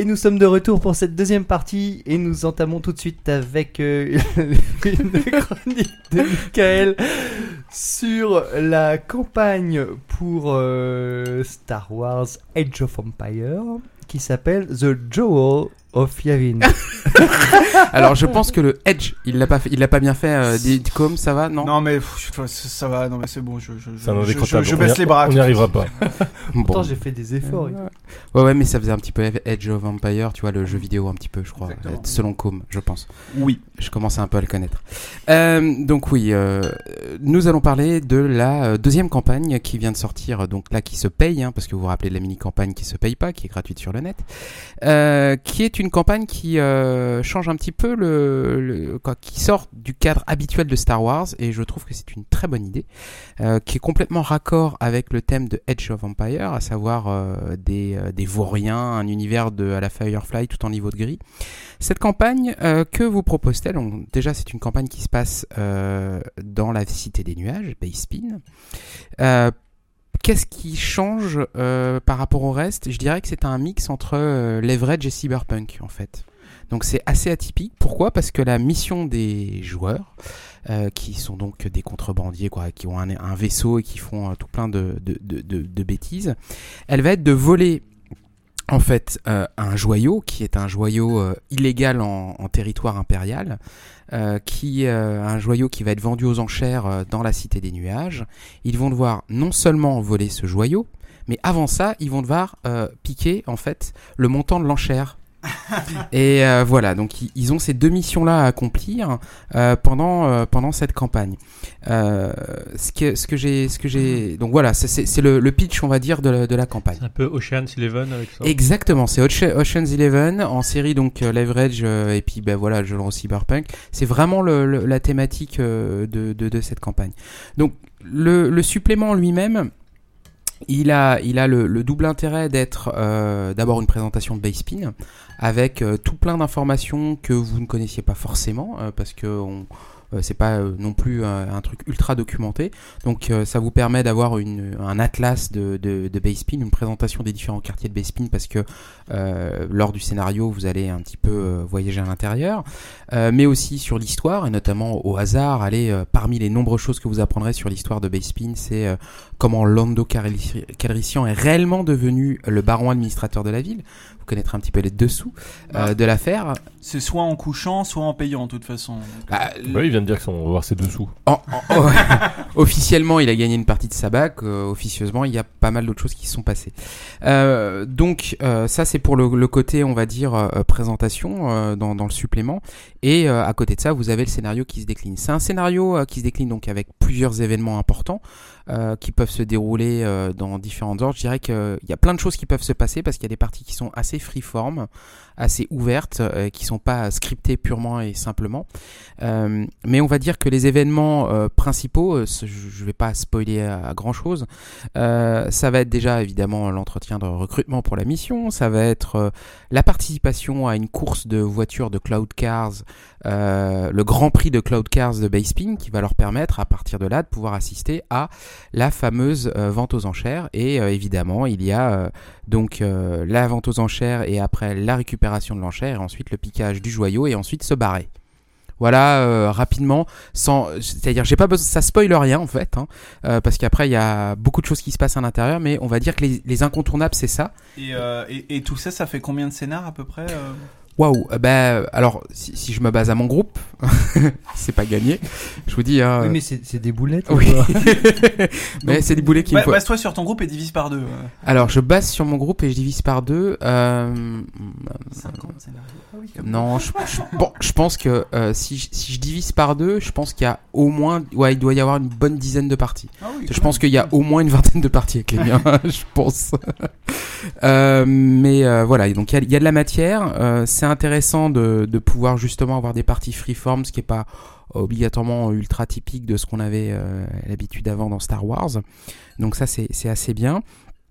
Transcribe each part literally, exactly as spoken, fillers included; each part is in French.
Et nous sommes de retour pour cette deuxième partie et nous entamons tout de suite avec euh, une chronique de Michael sur la campagne pour euh, Star Wars Age of Empires qui s'appelle The Jewel of Yavin. Alors je pense que le Edge, il l'a pas fait, il l'a pas bien fait. Euh, Didcom, ça va, non? Non mais pff, ça va, non mais c'est bon, je je je, je, je, je baisse les bras. On n'y arrivera pas. Pourtant bon. J'ai fait des efforts. Euh, ouais ouais, mais ça faisait un petit peu Edge of Empire, tu vois, le jeu vidéo un petit peu, je crois, Exactement. selon Com, je pense. Oui. Je commence un peu à le connaître. Euh, donc oui, euh, nous allons parler de la deuxième campagne qui vient de sortir, donc là qui se paye, hein, parce que vous vous rappelez de la mini campagne qui se paye pas, qui est gratuite sur le net, euh, qui est une campagne qui euh, change un petit peu le, le quoi, qui sort du cadre habituel de Star Wars et je trouve que c'est une très bonne idée, euh, qui est complètement raccord avec le thème de Age of Empire, à savoir euh, des euh, des vauriens, un univers de à la Firefly tout en niveau de gris. Cette campagne euh, que vous propose-t-elle? Donc, déjà, c'est une campagne qui se passe euh, dans la Cité des Nuages, Bespin. Euh, Qu'est-ce qui change euh, par rapport au reste? Je dirais que c'est un mix entre euh, Leverage et Cyberpunk, en fait. Donc c'est assez atypique. Pourquoi? Parce que la mission des joueurs, euh, qui sont donc des contrebandiers, quoi, qui ont un, un vaisseau et qui font euh, tout plein de, de, de, de, de bêtises, elle va être de voler en fait euh, un joyau qui est un joyau euh, illégal en, en territoire impérial, euh, qui euh, un joyau qui va être vendu aux enchères euh, dans la Cité des Nuages. Ils vont devoir non seulement voler ce joyau, mais avant ça, ils vont devoir euh, piquer en fait le montant de l'enchère. Et euh, voilà, donc ils, ils ont ces deux missions-là à accomplir euh, pendant euh, pendant cette campagne. Euh, ce que ce que j'ai ce que j'ai donc voilà, c'est c'est, c'est le, le pitch, on va dire, de la, de la campagne. C'est un peu Ocean's Eleven avec ça. Exactement, c'est Ocean's Eleven en série, donc euh, Leverage euh, et puis ben voilà, je le Cyberpunk. C'est vraiment le, le, la thématique euh, de, de de cette campagne. Donc le le supplément lui-même, Il a, il a le, le double intérêt d'être euh, d'abord une présentation de Bespin avec euh, tout plein d'informations que vous ne connaissiez pas forcément euh, parce que on, euh, c'est pas euh, non plus un, un truc ultra documenté. Donc euh, ça vous permet d'avoir une, un atlas de, de, de Bespin, une présentation des différents quartiers de Bespin parce que euh, lors du scénario vous allez un petit peu euh, voyager à l'intérieur, euh, mais aussi sur l'histoire et notamment au hasard. Allez, euh, parmi les nombreuses choses que vous apprendrez sur l'histoire de Bespin, c'est euh, comment Lando Calrissian est réellement devenu le baron administrateur de la ville. Vous connaîtrez un petit peu les dessous euh, bah, de l'affaire. C'est soit en couchant, soit en payant, de toute façon. Bah, bah, il vient de dire qu'on va voir ses dessous. En, en, en, officiellement, il a gagné une partie de sa bac. Euh, officieusement, il y a pas mal d'autres choses qui se sont passées. Euh, donc, euh, ça, c'est pour le, le côté, on va dire, euh, présentation euh, dans, dans le supplément. Et euh, à côté de ça, vous avez le scénario qui se décline. C'est un scénario euh, qui se décline donc avec plusieurs événements importants. Euh, qui peuvent se dérouler euh, dans différents ordres. Je dirais qu'il euh, y a plein de choses qui peuvent se passer parce qu'il y a des parties qui sont assez freeform, assez ouvertes, euh, qui sont pas scriptées purement et simplement. Euh, mais on va dire que les événements euh, principaux, euh, je vais pas spoiler à, à grand chose, euh, ça va être déjà évidemment l'entretien de recrutement pour la mission, ça va être euh, la participation à une course de voitures de Cloud Cars, euh, le Grand Prix de Cloud Cars de Bespin, qui va leur permettre à partir de là de pouvoir assister à la fameuse euh, vente aux enchères. Et euh, évidemment il y a euh, donc euh, la vente aux enchères et après la récupération de l'enchère et ensuite le piquage du joyau et ensuite se barrer. Voilà, euh, rapidement, sans, c'est-à-dire j'ai pas besoin, ça spoil rien en fait, hein, euh, parce qu'après il y a beaucoup de choses qui se passent à l'intérieur, mais on va dire que les, les incontournables c'est ça. Et, euh, et, et tout ça, ça fait combien de scénars à peu près euh Waouh, ben alors si, si je me base à mon groupe, c'est pas gagné. Je vous dis. Hein, oui, mais c'est, c'est des boulettes. Oui. Mais donc, c'est des boulets qui. Bah, me... Base-toi sur ton groupe et divise par deux. Ouais. Alors je base sur mon groupe et je divise par deux. Euh... cinquante scénarios. Ah oui, non, je, je, bon, je pense que euh, si, je, si je divise par deux, je pense qu'il y a au moins, ouais, il doit y avoir une bonne dizaine de parties. Ah oui, je pense qu'il y a au moins une vingtaine de parties avec les miens, je pense. euh, mais euh, voilà, donc il y a, il y a de la matière. Euh, c'est intéressant de, de pouvoir justement avoir des parties freeform, ce qui est pas obligatoirement ultra typique de ce qu'on avait euh, l'habitude avant dans Star Wars. Donc ça, c'est, c'est assez bien.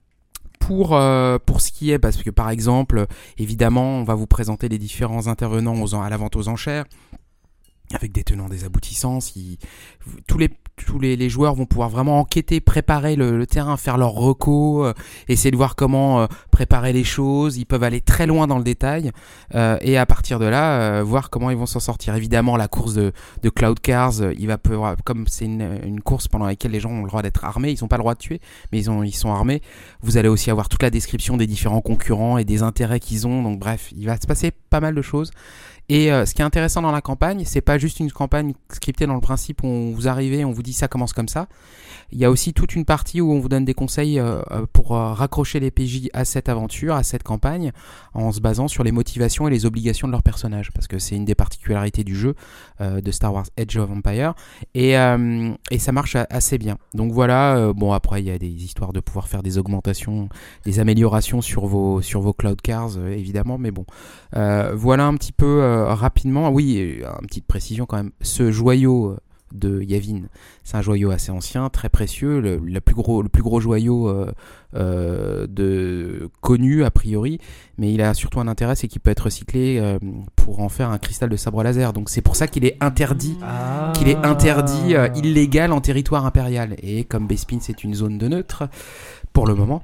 Pour euh, pour ce qui est, parce que par exemple, évidemment, on va vous présenter les différents intervenants aux, à la vente aux enchères, avec des tenants, des aboutissants. Si, tous les tous les, les joueurs vont pouvoir vraiment enquêter, préparer le, le terrain, faire leurs recos, euh, essayer de voir comment euh, préparer les choses. Ils peuvent aller très loin dans le détail euh, et à partir de là, euh, voir comment ils vont s'en sortir. Évidemment, la course de, de Cloud Cars, euh, il va pouvoir, comme c'est une, une course pendant laquelle les gens ont le droit d'être armés, ils n'ont pas le droit de tuer, mais ils, ont, ils sont armés. Vous allez aussi avoir toute la description des différents concurrents et des intérêts qu'ils ont. Donc bref, il va se passer pas mal de choses. Et euh, ce qui est intéressant dans la campagne, c'est pas juste une campagne scriptée dans le principe où on vous arrivez, on vous dit ça commence comme ça. Il y a aussi toute une partie où on vous donne des conseils euh, pour euh, raccrocher les P J à cette aventure, à cette campagne, en se basant sur les motivations et les obligations de leurs personnages, parce que c'est une des particularités du jeu euh, de Star Wars Age of Empires, et, euh, et ça marche assez bien. Donc voilà, euh, bon après il y a des histoires de pouvoir faire des augmentations, des améliorations sur vos, sur vos Cloud Cars, euh, évidemment, mais bon. Euh, voilà un petit peu euh, rapidement, oui, une petite précision quand même, ce joyau de Yavin, c'est un joyau assez ancien, très précieux, le, le plus gros, le plus gros joyau euh, euh, de connu a priori, mais il a surtout un intérêt, c'est qu'il peut être recyclé euh, pour en faire un cristal de sabre laser. Donc c'est pour ça qu'il est interdit, ah. qu'il est interdit, euh, illégal en territoire impérial. Et comme Bespin c'est une zone de neutre pour le moment,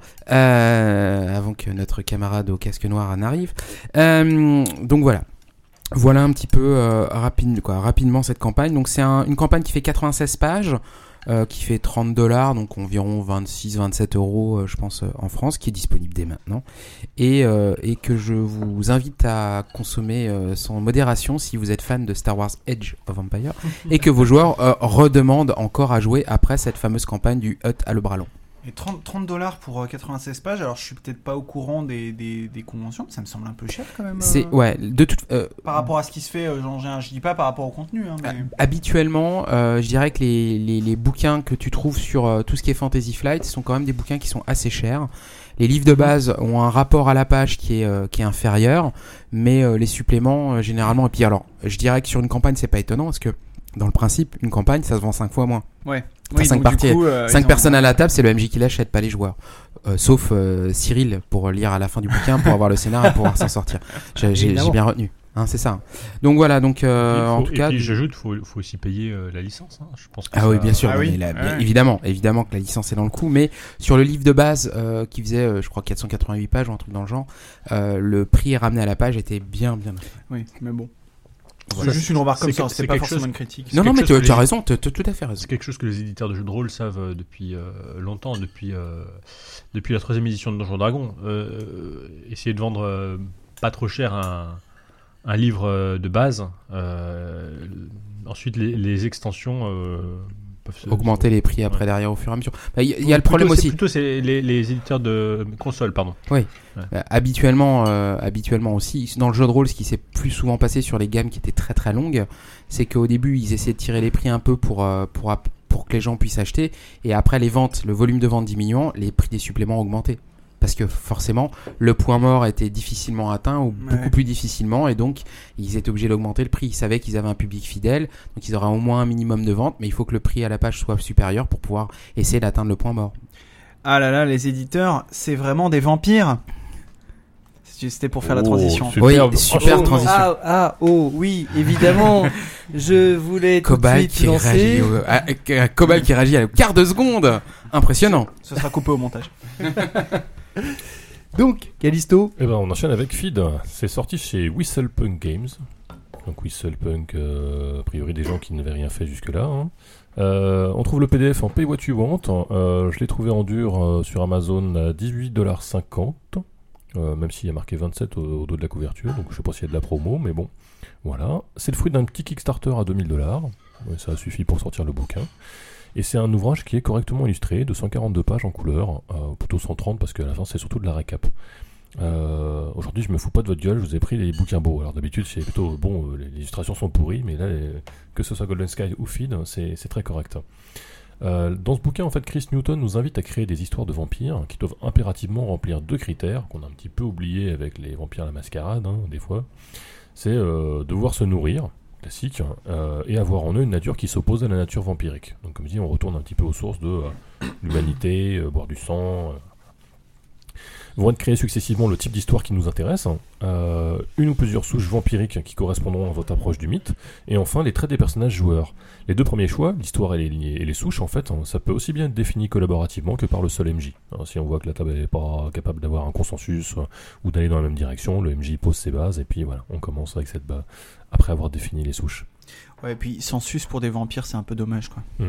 euh, avant que notre camarade au casque noir n'arrive. Euh, donc voilà. Voilà un petit peu euh, rapide, quoi, rapidement cette campagne. Donc c'est un, une campagne qui fait quatre-vingt-seize pages, euh, qui fait trente dollars, donc environ vingt-six vingt-sept euros, euh, je pense, euh, en France, qui est disponible dès maintenant, et, euh, et que je vous invite à consommer euh, sans modération si vous êtes fan de Star Wars Age of Empires, et que vos joueurs euh, redemandent encore à jouer après cette fameuse campagne du Hutt à le bras long. Et trente dollars pour euh, quatre-vingt-seize pages, alors je suis peut-être pas au courant des, des, des conventions, mais ça me semble un peu cher quand même. Euh, c'est, ouais, de toute, euh, par rapport à ce qui se fait, euh, genre, je dis pas par rapport au contenu. Hein, mais... Habituellement, euh, je dirais que les, les, les bouquins que tu trouves sur euh, tout ce qui est Fantasy Flight sont quand même des bouquins qui sont assez chers. Les livres de base ont un rapport à la page qui est, euh, qui est inférieur, mais euh, les suppléments, euh, généralement, et puis alors, je dirais que sur une campagne, c'est pas étonnant, parce que dans le principe, une campagne, ça se vend cinq fois moins. Ouais. T'as oui, cinq parties, coup, euh, cinq personnes ont... à la table, c'est le M J qui l'achète, pas les joueurs. Euh, sauf euh, Cyril pour lire à la fin du bouquin, pour avoir le scénario et pouvoir s'en sortir. J'ai, j'ai, j'ai bien retenu. Hein, c'est ça. Donc voilà, donc euh, faut, en tout et cas. Puis j'ajoute, faut, faut aussi payer euh, la licence. Hein. Je pense que ah ça... oui, bien sûr. Ah oui. La, ah bien, ouais. Évidemment, évidemment que la licence est dans le coup, mais sur le livre de base euh, qui faisait, euh, je crois, quatre cent quatre-vingt-huit pages ou un truc dans le genre, euh, le prix ramené à la page était bien, bien. Oui, mais bon. Voilà. C'est juste une remarque comme c'est ça, que, c'est, c'est pas forcément chose... une critique. Non, non, mais tu as les... raison, tu as tout à fait raison. C'est quelque chose que les éditeurs de jeux de rôle savent euh, depuis euh, longtemps, depuis, euh, depuis la troisième édition de Donjons Dragons. Euh, essayer de vendre euh, pas trop cher un, un livre euh, de base. Euh, ensuite, les, les extensions... Euh, augmenter les prix après ouais. derrière au fur et à mesure. Il bah, y, y a plutôt, le problème c'est, aussi. Plutôt c'est les, les éditeurs de consoles, pardon. Oui. Ouais. Bah, habituellement, euh, habituellement aussi, dans le jeu de rôle, ce qui s'est plus souvent passé sur les gammes qui étaient très très longues, c'est qu'au début ils essayaient de tirer les prix un peu pour euh, pour pour que les gens puissent acheter, et après les ventes, le volume de vente diminuant, les prix des suppléments augmentaient. Parce que forcément, le point mort était difficilement atteint ou beaucoup ouais. plus difficilement, et donc ils étaient obligés d'augmenter le prix. Ils savaient qu'ils avaient un public fidèle, donc ils auraient au moins un minimum de ventes, mais il faut que le prix à la page soit supérieur pour pouvoir essayer d'atteindre le point mort. Ah là là, les éditeurs, c'est vraiment des vampires. C'était pour faire oh, la transition. Super, oui, super oh, transition. Ah, ah, oh, oui, évidemment. Je voulais tout Cobalt de suite lancer. Réagit au, à, à, Cobalt qui réagit à le quart de seconde. Impressionnant. Ce sera coupé au montage. Donc, Callisto. Eh ben, on enchaîne avec Feed. C'est sorti chez Whistlepunk Games. Donc Whistlepunk, euh, a priori des gens qui n'avaient rien fait jusque-là. Hein. Euh, on trouve le P D F en Pay What You Want. Euh, je l'ai trouvé en dur euh, sur Amazon à dix-huit dollars cinquante. Euh, même s'il y a marqué vingt-sept au, au dos de la couverture, donc je sais pas s'il y a de la promo, mais bon, voilà. C'est le fruit d'un petit Kickstarter à deux mille dollars, ouais, ça suffit pour sortir le bouquin. Et c'est un ouvrage qui est correctement illustré, de cent quarante-deux pages en couleur, euh, plutôt cent trente parce qu'à la fin c'est surtout de la récap. Euh, aujourd'hui je me fous pas de votre gueule, je vous ai pris les bouquins beaux. Alors d'habitude c'est plutôt, bon, euh, les illustrations sont pourries, mais là, les, que ce soit Golden Sky ou Feed, c'est, c'est très correct. Euh, dans ce bouquin, en fait, Chris Newton nous invite à créer des histoires de vampires qui doivent impérativement remplir deux critères qu'on a un petit peu oubliés avec les vampires à la mascarade, hein, des fois. C'est euh, devoir se nourrir, classique, euh, et avoir en eux une nature qui s'oppose à la nature vampirique. Donc, comme je dis, on retourne un petit peu aux sources de euh, l'humanité, euh, boire du sang. Euh. vont être créés successivement le type d'histoire qui nous intéresse, hein, euh, une ou plusieurs souches vampiriques qui correspondront à votre approche du mythe, et enfin les traits des personnages joueurs. Les deux premiers choix, l'histoire et les, et les souches, en fait, hein, ça peut aussi bien être défini collaborativement que par le seul M J. Hein, si on voit que la table n'est pas capable d'avoir un consensus euh, ou d'aller dans la même direction, le M J pose ses bases, et puis voilà, on commence avec cette base, après avoir défini les souches. Ouais, et puis sans sus pour des vampires, c'est un peu dommage, quoi. Mm.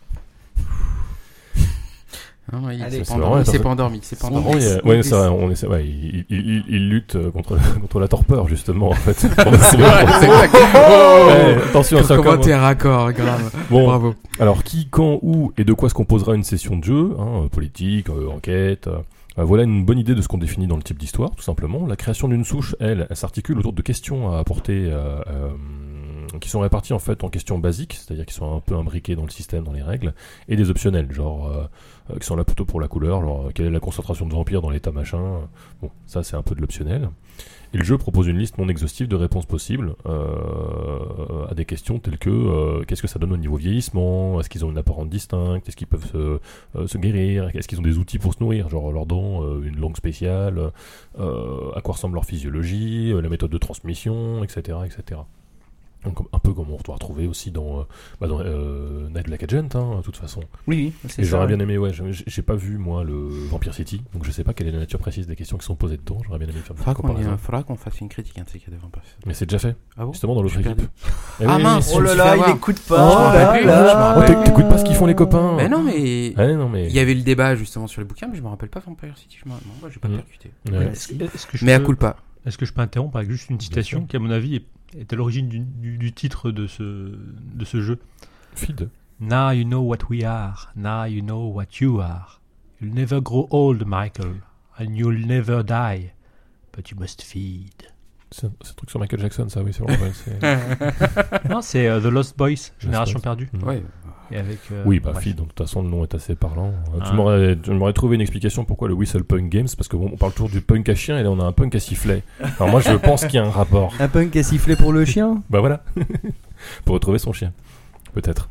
Non, non, il Allez, s'est c'est pas marrant, endormi, il s'est personne- pas endormi, il s'est pas On endormi. Oh, il y a- on ouais, laisse- c'est vrai, on essaie- ouais, il, il, il- il lutte euh, contre, contre la torpeur, justement, en fait. C'est Ouais, c'est exactement. Ouais, attention, c'est Comment encore- t'es raccord, grave. Bon, Bravo. alors qui, quand, où et de quoi se composera une session de jeu, hein, euh, politique, euh, enquête, euh, euh, voilà une bonne idée de ce qu'on définit dans le type d'histoire, tout simplement. La création d'une souche, elle, elle s'articule autour de questions à apporter, euh, euh, qui sont réparties en fait en questions basiques, c'est-à-dire qui sont un peu imbriquées dans le système, dans les règles, et des optionnels, genre euh, euh, qui sont là plutôt pour la couleur, genre euh, quelle est la concentration de vampires dans l'état machin. Bon, ça c'est un peu de l'optionnel. Et le jeu propose une liste non exhaustive de réponses possibles euh, à des questions telles que euh, qu'est-ce que ça donne au niveau vieillissement, est-ce qu'ils ont une apparence distincte, est-ce qu'ils peuvent se, euh, se guérir, est-ce qu'ils ont des outils pour se nourrir, genre leurs dents, euh, une langue spéciale, euh, à quoi ressemble leur physiologie, euh, la méthode de transmission, et cetera, et cetera. Donc un peu comme on doit retrouver aussi dans, euh, bah dans euh, Night Black Agent, hein, de toute façon. Oui, oui, c'est Et ça. j'aurais ouais. bien aimé, ouais, j'ai j'ai pas vu moi le Vampire City, donc je sais pas quelle est la nature précise des questions qui sont posées dedans, j'aurais bien aimé faire une Faudra qu'on, comparaison. y- faudra qu'on fasse une critique, hein, de ces cas de vampires. Mais c'est déjà fait, Ah bon? justement dans l'autre Je suis équipe. perdu. Eh Ah oui, mince, oui, Oh je me là suis là, fait il avoir. écoute Oh, pas. bah, Ah oui, là. je me Oh, rappelle. t'éc- t'écoutes pas ce qu'ils font les copains. Mais non, mais Ouais, non mais. il y avait le débat justement sur les bouquins, mais je me rappelle pas Vampire City. Je me... Non, bah, j'ai pas Mm. percuté. Ouais. Est-ce est-ce que je Mais à peux- coup pas. Est-ce que je peux interrompre avec juste une citation sûr. qui, à mon avis, est, est à l'origine du, du- du titre de ce, de ce jeu. Feed. Now you know what we are. Now you know what you are. You'll never grow old, Michael. And you'll never die. But you must feed. C'est c'est un truc sur Michael Jackson, ça, oui, c'est vrai. ouais, c'est- Non, c'est euh, The Lost Boys, Génération Boys. perdue. Mm. Ouais. Et avec, euh, Oui, bah bref. Feed, de toute façon, le nom est assez parlant. Euh, Ah. Tu m'aurais tu m'aurais trouvé une explication pourquoi le Whistle Punk Games, parce que bon, on parle toujours du punk à chien et là on a un punk à sifflet. Alors moi je pense qu'il y a un rapport. Un punk à siffler pour le chien. Bah voilà, pour retrouver son chien, peut-être.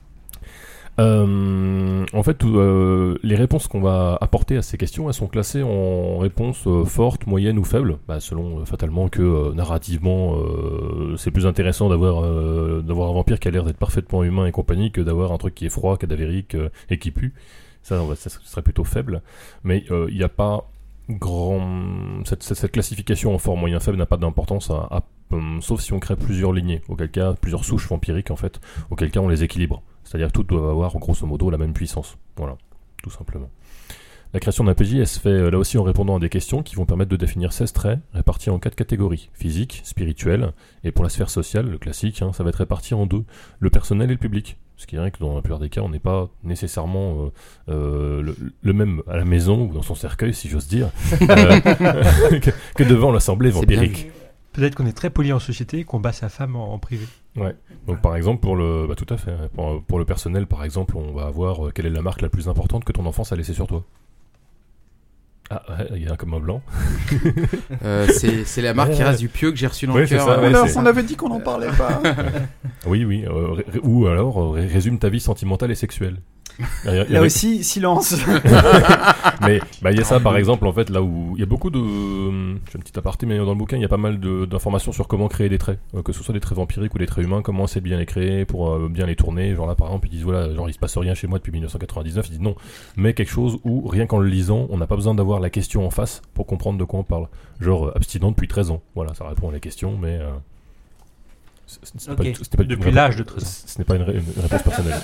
Euh, en fait, tout, euh, les réponses qu'on va apporter à ces questions, elles sont classées en réponses euh, fortes, moyennes ou faibles, bah, selon euh, fatalement que euh, narrativement, euh, c'est plus intéressant d'avoir euh, d'avoir un vampire qui a l'air d'être parfaitement humain et compagnie que d'avoir un truc qui est froid, cadavérique euh, et qui pue. Ça, on va- ça serait plutôt faible. Mais euh, il n'y a pas grand cette, cette, cette classification en fort, moyen, faible n'a pas d'importance à, à- hum, sauf si on crée plusieurs lignées, auquel cas plusieurs souches vampiriques en fait, auquel cas on les équilibre. C'est-à-dire que toutes doivent avoir grosso modo la même puissance. Voilà, tout simplement. La création d'un P J, elle se fait euh, là aussi en répondant à des questions qui vont permettre de définir seize traits répartis en quatre catégories. Physique, spirituel, et pour la sphère sociale, le classique, hein, ça va être réparti en deux, le personnel et le public. Ce qui est vrai que dans la plupart des cas, on n'est pas nécessairement euh, euh, le, le même à la maison ou dans son cercueil, si j'ose dire, euh, que, que devant l'assemblée C'est bien vampirique. vu. Peut-être qu'on est très poli en société et qu'on bat sa femme en, en privé. Donc par exemple pour le, bah tout à fait. Pour, pour le personnel par exemple, on va avoir euh, quelle est la marque la plus importante que ton enfance a laissé sur toi. Ah, ouais, il y a un comme un blanc. Euh, c'est, c'est la marque Ouais, qui ouais. reste du pieu que j'ai reçu dans Ouais, le c'est cœur. ça, euh, ouais, Alors, c'est- on avait dit qu'on n'en parlait pas. Oui, oui. euh, ré- ré- ou alors euh, ré- résume ta vie sentimentale et sexuelle. Il y a- il y Là a- aussi, silence. Mais bah, il y a ça par exemple en fait là où il y a beaucoup de, hum, je fais un petit aparté, mais dans le bouquin il y a pas mal de- d'informations sur comment créer des traits, euh, que ce soit des traits vampiriques ou des traits humains, comment essayer de bien les créer pour euh, bien les tourner. Genre là par exemple ils disent voilà, genre il se passe rien chez moi depuis mille neuf cent quatre-vingt-dix-neuf, ils disent non, mais quelque chose où rien qu'en le lisant on n'a pas besoin d'avoir la question en face pour comprendre de quoi on parle. Genre euh, abstinent depuis treize ans, voilà ça répond à la question, mais euh, ce- ce- ce n'est Ok. pas, ce n'est pas du tout Depuis une l'âge réponse- de treize ans. Ce n'est pas une, ré- une réponse personnelle.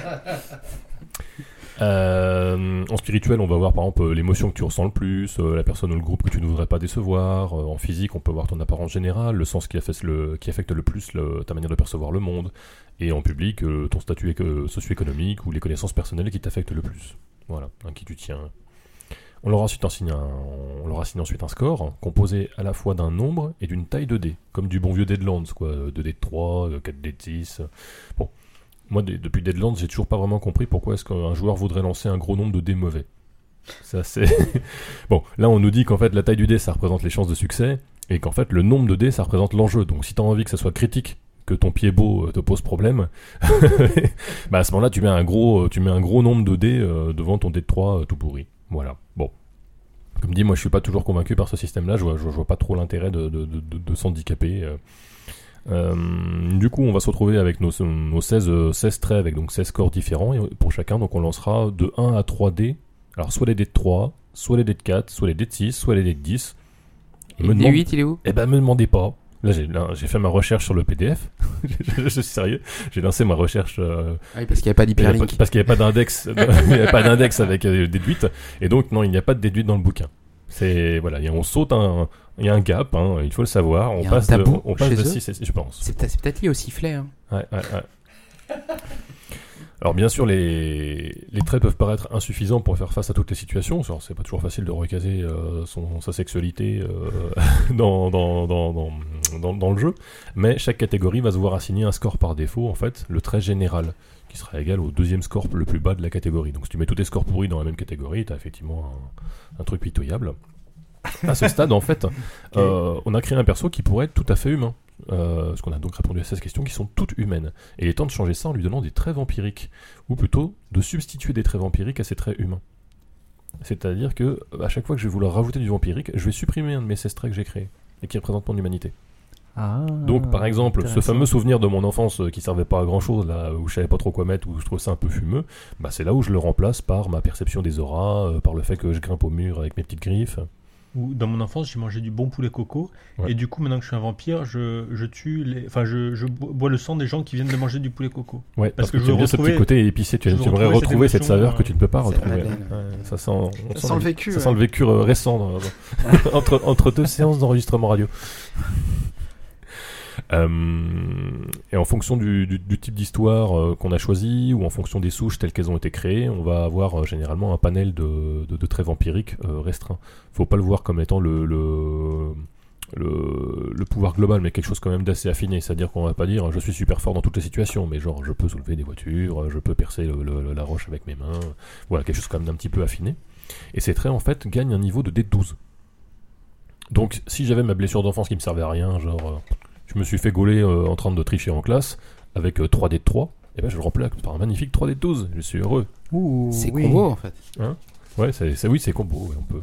Euh, en spirituel, on va voir par exemple l'émotion que tu ressens le plus, euh, la personne ou le groupe que tu ne voudrais pas décevoir. Euh, en physique, on peut voir ton apparence générale, le sens qui affecte le, qui affecte le plus le- ta manière de percevoir le monde. Et en public, euh, ton statut éco- socio-économique ou les connaissances personnelles qui t'affectent le plus. Voilà, à qui tu tiens. On leur ensuite assigne un, on leur assigne ensuite un score composé à la fois d'un nombre et d'une taille de dés, comme du bon vieux Deadlands, quoi, deux dés de trois, quatre dés de six. Bon. Moi, d- depuis Deadlands, j'ai toujours pas vraiment compris pourquoi est-ce qu'un joueur voudrait lancer un gros nombre de dés mauvais. Ça, c'est... bon, là, on nous dit qu'en fait, la taille du dé, ça représente les chances de succès, et qu'en fait, le nombre de dés, ça représente l'enjeu. Donc, si t'as envie que ça soit critique, que ton pied beau euh, te pose problème, bah, à ce moment-là, tu mets un gros, tu mets un gros nombre de dés euh, devant ton dé de trois euh, tout pourri. Voilà. Bon. Comme dit, moi je suis pas toujours convaincu par ce système-là, je vois, je, je vois pas trop l'intérêt de, de, de, de, de s'handicaper. Euh, euh, du coup, on va se retrouver avec nos, nos seize, seize traits, avec donc seize scores différents et pour chacun, donc on lancera de un à trois dés. Alors soit les dés de trois, soit les dés de quatre, soit les dés de six, soit les dés de dix. Le D huit, il est où? Eh ben, me demandez pas. Là, j'ai, là, j'ai fait ma recherche sur le P D F. je, je suis sérieux. J'ai lancé ma recherche. Euh, ah oui, parce qu'il n'y a pas d'hyperlink. Parce qu'il n'y avait pas d'index. Il n'y avait pas d'index avec euh, déduite. Et donc, non, il n'y a pas de déduite dans le bouquin. C'est, voilà, y a, on saute un, il y a un gap, hein, il faut le savoir. On passe de, on, on passe de six, je pense. C'est, peut-être, c'est peut-être lié au sifflet, hein. Ouais, ouais, ouais. Alors bien sûr, les, les traits peuvent paraître insuffisants pour faire face à toutes les situations. Alors, c'est pas toujours facile de recaser euh, son, sa sexualité euh, dans, dans, dans, dans, dans, dans le jeu, mais chaque catégorie va se voir assigner un score par défaut, en fait, le trait général, qui sera égal au deuxième score le plus bas de la catégorie. Donc si tu mets tous tes scores pourris dans la même catégorie, tu as effectivement un, un truc pitoyable. À ce stade, en fait, okay. euh, on a créé un perso qui pourrait être tout à fait humain. Euh, parce qu'on a donc répondu à seize questions qui sont toutes humaines. Et il est temps de changer ça en lui donnant des traits vampiriques, ou plutôt de substituer des traits vampiriques à ces traits humains. C'est-à-dire que à chaque fois que je vais vouloir rajouter du vampirique, je vais supprimer un de mes seize traits que j'ai créé et qui représente mon humanité. Ah, donc par exemple, ce fameux souvenir de mon enfance qui servait pas à grand chose, là où je savais pas trop quoi mettre, où je trouve ça un peu fumeux, bah c'est là où je le remplace par ma perception des auras, euh, par le fait que je grimpe au mur avec mes petites griffes. Ou dans mon enfance, j'ai mangé du bon poulet coco, ouais. Et du coup, maintenant que je suis un vampire, je, je tue les, enfin, je, je bois le sang des gens qui viennent de manger du poulet coco. Ouais, parce, parce que, que tu aimes bien ce petit côté épicé, tu aimerais retrouver cette, cette saveur euh... que tu ne peux pas retrouver. Ouais, ça sent, on ça sent, sent le vécu. Ça ouais. sent le vécu euh, récent dans, dans, entre, entre deux séances d'enregistrement radio. Euh, et en fonction du, du, du type d'histoire euh, qu'on a choisi, ou en fonction des souches telles qu'elles ont été créées, on va avoir euh, généralement un panel de, de, de traits vampiriques euh, restreint. Faut pas le voir comme étant le, le, le, le pouvoir global, mais quelque chose quand même d'assez affiné. C'est-à-dire qu'on va pas dire je suis super fort dans toutes les situations, mais genre je peux soulever des voitures, je peux percer le, le, la roche avec mes mains. Voilà, quelque chose quand même d'un petit peu affiné. Et ces traits en fait gagnent un niveau de D douze. Donc si j'avais ma blessure d'enfance qui me servait à rien, genre euh, je me suis fait gauler euh, en train de tricher en classe avec euh, trois dés de trois, et ben je le remplace par un magnifique trois dés de douze, je suis heureux. Ouh, c'est oui. Combo en fait. Hein ouais, c'est, c'est, oui, c'est combo, ouais, on peut.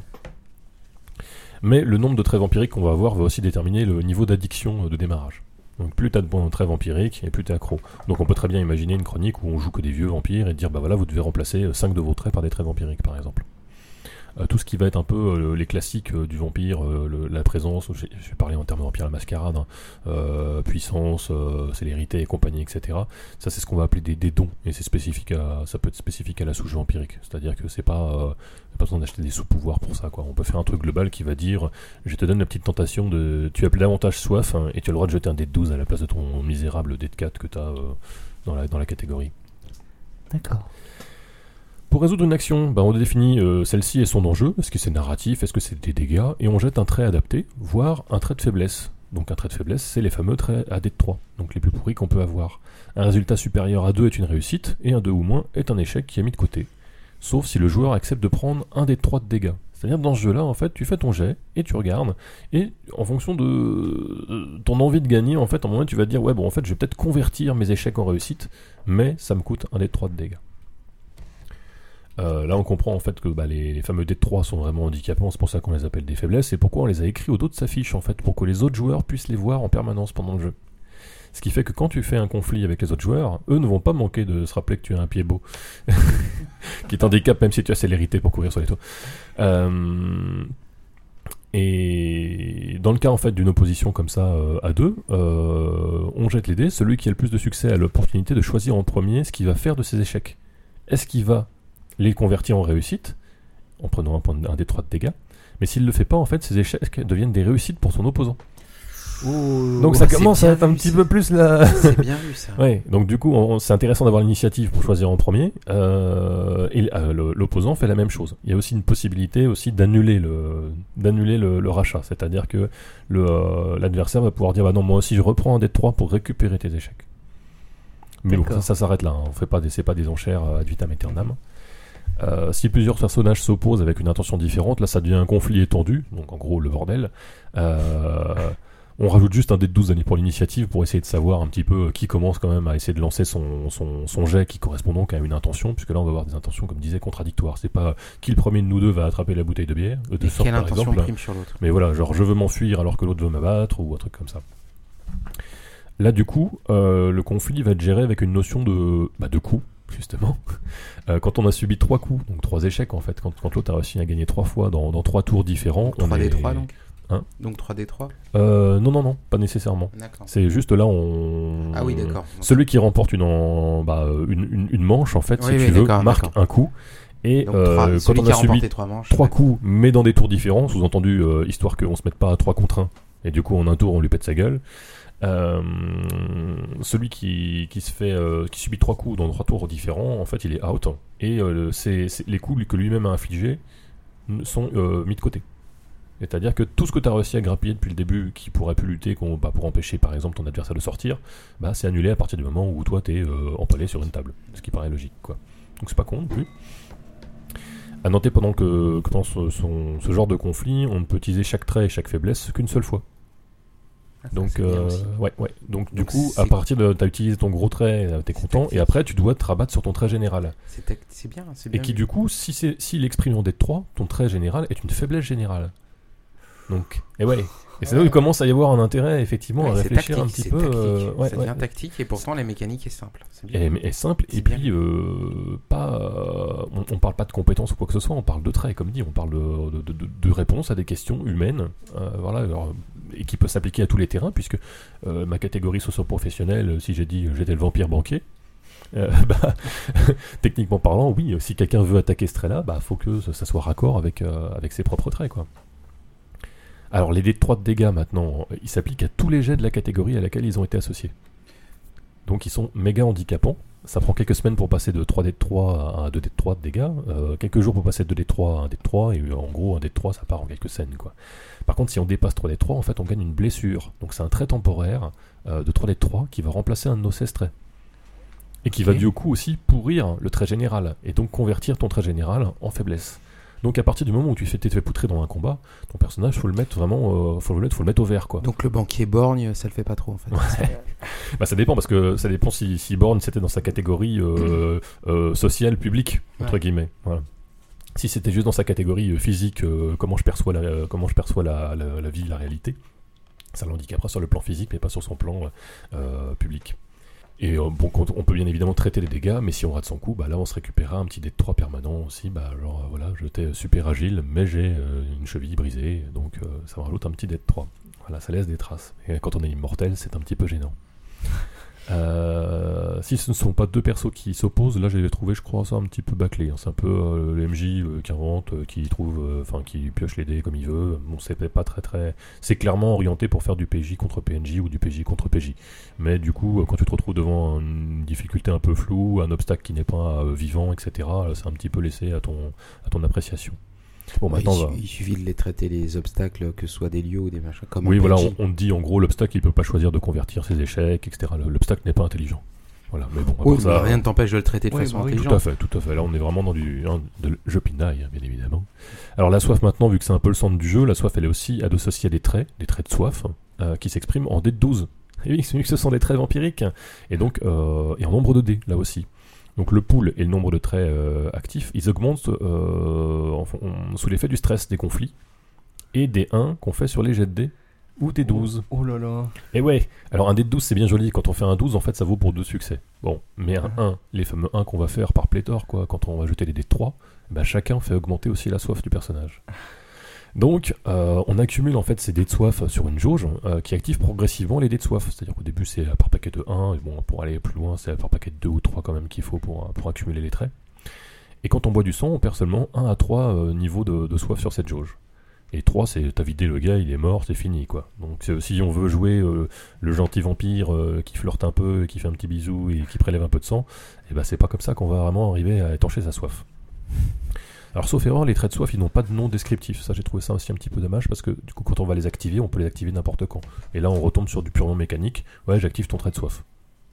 Mais le nombre de traits vampiriques qu'on va avoir va aussi déterminer le niveau d'addiction euh, de démarrage. Donc plus t'as de bons traits vampiriques, et plus t'es accro. Donc on peut très bien imaginer une chronique où on joue que des vieux vampires et dire bah voilà, vous devez remplacer cinq de vos traits par des traits vampiriques par exemple. Euh, tout ce qui va être un peu euh, les classiques euh, du vampire, euh, le, la présence, je vais parler en termes de vampire la mascarade, hein, euh, puissance, euh, célérité et compagnie, et cetera. Ça c'est ce qu'on va appeler des, des dons, et c'est spécifique à, ça peut être spécifique à la souche vampirique. C'est-à-dire que c'est pas, euh, pas besoin d'acheter des sous-pouvoirs pour ça, quoi. On peut faire un truc global qui va dire, je te donne la petite tentation de, tu as davantage soif, hein, et tu as le droit de jeter un dé de douze à la place de ton misérable dé de quatre que tu as euh, dans, la, dans la catégorie. D'accord. Pour résoudre une action, bah on définit euh, celle-ci et son enjeu, est-ce que c'est narratif, est-ce que c'est des dégâts, et on jette un trait adapté, voire un trait de faiblesse. Donc un trait de faiblesse, c'est les fameux traits à dé de trois, donc les plus pourris qu'on peut avoir. Un résultat supérieur à deux est une réussite, et un deux ou moins est un échec qui est mis de côté. Sauf si le joueur accepte de prendre un dé de trois de dégâts. C'est-à-dire que dans ce jeu-là, en fait, tu fais ton jet, et tu regardes, et en fonction de ton envie de gagner, en fait, à un moment tu vas te dire, ouais bon en fait je vais peut-être convertir mes échecs en réussite, mais ça me coûte un dé de trois de dégâts. Euh, là on comprend en fait que bah, les, les fameux dés de trois sont vraiment handicapants, c'est pour ça qu'on les appelle des faiblesses, et pourquoi on les a écrits au dos de sa fiche en fait, pour que les autres joueurs puissent les voir en permanence pendant le jeu. Ce qui fait que quand tu fais un conflit avec les autres joueurs, eux ne vont pas manquer de se rappeler que tu as un pied beau, qui est handicap même si tu as célérité pour courir sur les toits. Euh... Et dans le cas en fait d'une opposition comme ça euh, à deux, euh, on jette les dés, celui qui a le plus de succès a l'opportunité de choisir en premier ce qu'il va faire de ses échecs. Est-ce qu'il va les convertir en réussite, en prenant un, point de, un dé trois de dégâts, mais s'il le fait pas, en fait, ses échecs deviennent des réussites pour son opposant. Ouh, donc ça commence à être un petit ça. peu plus la... C'est bien vu ça. Ouais, donc du coup, on, c'est intéressant d'avoir l'initiative pour choisir en premier, euh, et euh, le, l'opposant fait la même chose. Il y a aussi une possibilité aussi d'annuler le, d'annuler le, le rachat, c'est-à-dire que le, euh, l'adversaire va pouvoir dire, bah non, moi aussi je reprends un dé de trois pour récupérer tes échecs. Mais bon, ça, ça s'arrête là, hein. On fait pas des, c'est pas des enchères ad vitam aeternam. Euh, si plusieurs personnages s'opposent avec une intention différente, là ça devient un conflit étendu, donc en gros le bordel. Euh, On rajoute juste un dé de douze pour l'initiative pour essayer de savoir un petit peu qui commence quand même à essayer de lancer son, son, son jet qui correspond donc à une intention, puisque là on va avoir des intentions, comme disait, contradictoires. C'est pas qui le premier de nous deux va attraper la bouteille de bière, euh, de Et sort quelle par intention exemple. prime sur l'autre? Mais voilà, genre je veux m'enfuir alors que l'autre veut m'abattre ou un truc comme ça. Là du coup, euh, le conflit va être géré avec une notion de, bah, de coup, justement. Euh, quand on a subi trois coups, donc trois échecs en fait, quand, quand l'autre a réussi à gagner trois fois dans, dans trois tours différents. Donc trois on D est... trois donc Hein Donc trois D trois euh, Non, non, non, pas nécessairement. D'accord. C'est juste là, on. Ah oui, d'accord. Celui qui remporte une, en... bah, une, une, une manche, en fait, Oui, si oui, tu veux, d'accord, marque d'accord. un coup. Et Donc, euh, trois- quand celui on qui a a subi remporté trois manches. trois ouais. coups, mais dans des tours différents, sous-entendu, euh, histoire qu'on se mette pas à trois contre un, et du coup, en un tour, on lui pète sa gueule. Euh, celui qui, qui se fait, euh, qui subit trois coups dans trois tours différents, en fait, il est out. Et euh, c'est, c'est les coups que lui-même a infligés sont euh, mis de côté. C'est-à-dire que tout ce que tu as réussi à grappiller depuis le début, qui pourrait pu lutter qu'on, bah, pour empêcher par exemple ton adversaire de sortir, bah, c'est annulé à partir du moment où toi t'es euh, empalé sur une table. Ce qui paraît logique, quoi. Donc c'est pas con non plus. À noter pendant que, que dans ce, son- ce genre de conflit, on ne peut utiliser chaque trait et chaque faiblesse qu'une seule fois. Ah, ça, Donc, c'est bien euh, aussi. ouais, ouais. Donc, du Donc, coup, c'est- à partir de. T'as utilisé ton gros trait, euh, t'es C'est content, tactique. et après, tu dois te rabattre sur ton trait général. C'est tac- c'est bien, c'est Et bien. qui, vu. du coup, si c'est, s'il exprime en D trois, ton trait général est une faiblesse générale. Donc, et ouais. Et c'est là où il commence à y avoir un intérêt, effectivement, Ouais, à c'est réfléchir tactique, un petit c'est peu. tactique. euh, ouais, ça ouais. devient tactique et pourtant la mécanique est simple. C'est bien. Et, et simple, C'est et bien puis euh, pas, euh, on, on parle pas de compétences ou quoi que ce soit, on parle de traits, comme dit, on parle de, de, de, de réponses à des questions humaines, euh, voilà, alors, et qui peut s'appliquer à tous les terrains, puisque euh, ma catégorie socio-professionnelle, si j'ai dit j'étais le vampire banquier, euh, bah, techniquement parlant, oui, si quelqu'un veut attaquer ce trait-là, bah faut que ça soit raccord avec, euh, avec ses propres traits, quoi. Alors les dés de trois de dégâts maintenant, ils s'appliquent à tous les jets de la catégorie à laquelle ils ont été associés. Donc ils sont méga handicapants. Ça prend quelques semaines pour passer de trois dés de trois à un deux dés de trois de dégâts, euh, quelques jours pour passer de deux dés de trois à un dé de trois, et en gros un dé de trois ça part en quelques scènes, quoi. Par contre si on dépasse trois dés de trois, en fait on gagne une blessure. Donc c'est un trait temporaire euh, de trois dés de trois qui va remplacer un de nos seize traits. Et qui Ok. va du coup aussi pourrir le trait général, et donc convertir ton trait général en faiblesse. Donc à partir du moment où tu fais, t'es fait poutrer dans un combat, ton personnage faut le mettre vraiment, euh, faut le mettre, faut le mettre au vert, quoi. Donc le banquier borgne, ça le fait pas trop en fait. Bah ça dépend parce que ça dépend si, si Born c'était dans sa catégorie euh, euh, sociale publique entre Ouais. guillemets. Voilà. Si c'était juste dans sa catégorie euh, physique, euh, comment je perçois la, euh, comment je perçois la, la, la vie, la réalité, ça l'handicapera sur le plan physique mais pas sur son plan euh, public. Et euh, bon, quand- on peut bien évidemment traiter les dégâts, mais si on rate son coup, bah là on se récupérera un petit dé de trois permanent aussi. Bah genre euh, voilà, j'étais super agile, mais j'ai euh, une cheville brisée, donc euh, ça me rajoute un petit dé de trois. Voilà, ça laisse des traces. Et quand on est immortel, c'est un petit peu gênant. Euh, si ce ne sont pas deux persos qui s'opposent, là j'ai trouvé, je crois, ça un petit peu bâclé. hein. C'est un peu euh, le M J euh, qui invente, euh, qui trouve, enfin qui pioche les dés comme il veut. Bon, c'est pas très très. C'est clairement orienté pour faire du P J contre P N J ou du P J contre PJ. Mais du coup, euh, quand tu te retrouves devant une difficulté un peu floue, un obstacle qui n'est pas euh, vivant, et cetera, là, c'est un petit peu laissé à ton à ton appréciation. Bon, Ouais, maintenant, il, on va- su- il suffit de les traiter les obstacles, que ce soit des lieux ou des machins comme oui, un voilà, P N J. on, on te dit en gros l'obstacle il peut pas choisir de convertir ses échecs, et cetera. Le- L'obstacle n'est pas intelligent. Voilà, mais bon, à Oui, part mais ça, rien ne t'empêche de le traiter de Oui, façon bah oui, tout intelligente. à fait, tout à fait. Là, on est vraiment dans du hein, de jeu pinaille, hein, bien évidemment. Alors la soif maintenant, vu que c'est un peu le centre du jeu, la soif elle est aussi associée à des traits, des traits de soif, euh, qui s'expriment en dés de douze. Et oui, c'est vu que ce sont des traits vampiriques, et donc euh, et en nombre de dés là aussi. Donc le pool et le nombre de traits euh, actifs, ils augmentent euh, en fon- en- sous l'effet du stress des conflits et des un qu'on fait sur les jets de dés ou des douze. Oh là là. Et ouais, alors un dé de douze c'est bien joli, quand on fait un douze en fait ça vaut pour deux succès. Bon, mais un un, les fameux un qu'on va faire par pléthore quoi, quand on va jeter les dés de trois, bah chacun fait augmenter aussi la soif du personnage. Donc euh, on accumule en fait ces dés de soif sur une jauge euh, qui active progressivement les dés de soif. C'est-à-dire qu'au début c'est par paquet de un, et bon pour aller plus loin c'est par paquet de deux ou trois quand même qu'il faut pour, pour accumuler les traits. Et quand on boit du sang, on perd seulement un à trois euh, niveaux de, de soif sur cette jauge. Et trois, c'est t'as vidé le gars, il est mort, c'est fini quoi. Donc euh, si on veut jouer euh, le gentil vampire euh, qui flirte un peu, qui fait un petit bisou et qui prélève un peu de sang, et ben c'est pas comme ça qu'on va vraiment arriver à étancher sa soif. Alors sauf erreur, les traits de soif ils n'ont pas de nom descriptif. Ça j'ai trouvé ça aussi un petit peu dommage parce que du coup quand on va les activer, on peut les activer n'importe quand. Et là on retombe sur du purement mécanique. Ouais, j'active ton trait de soif.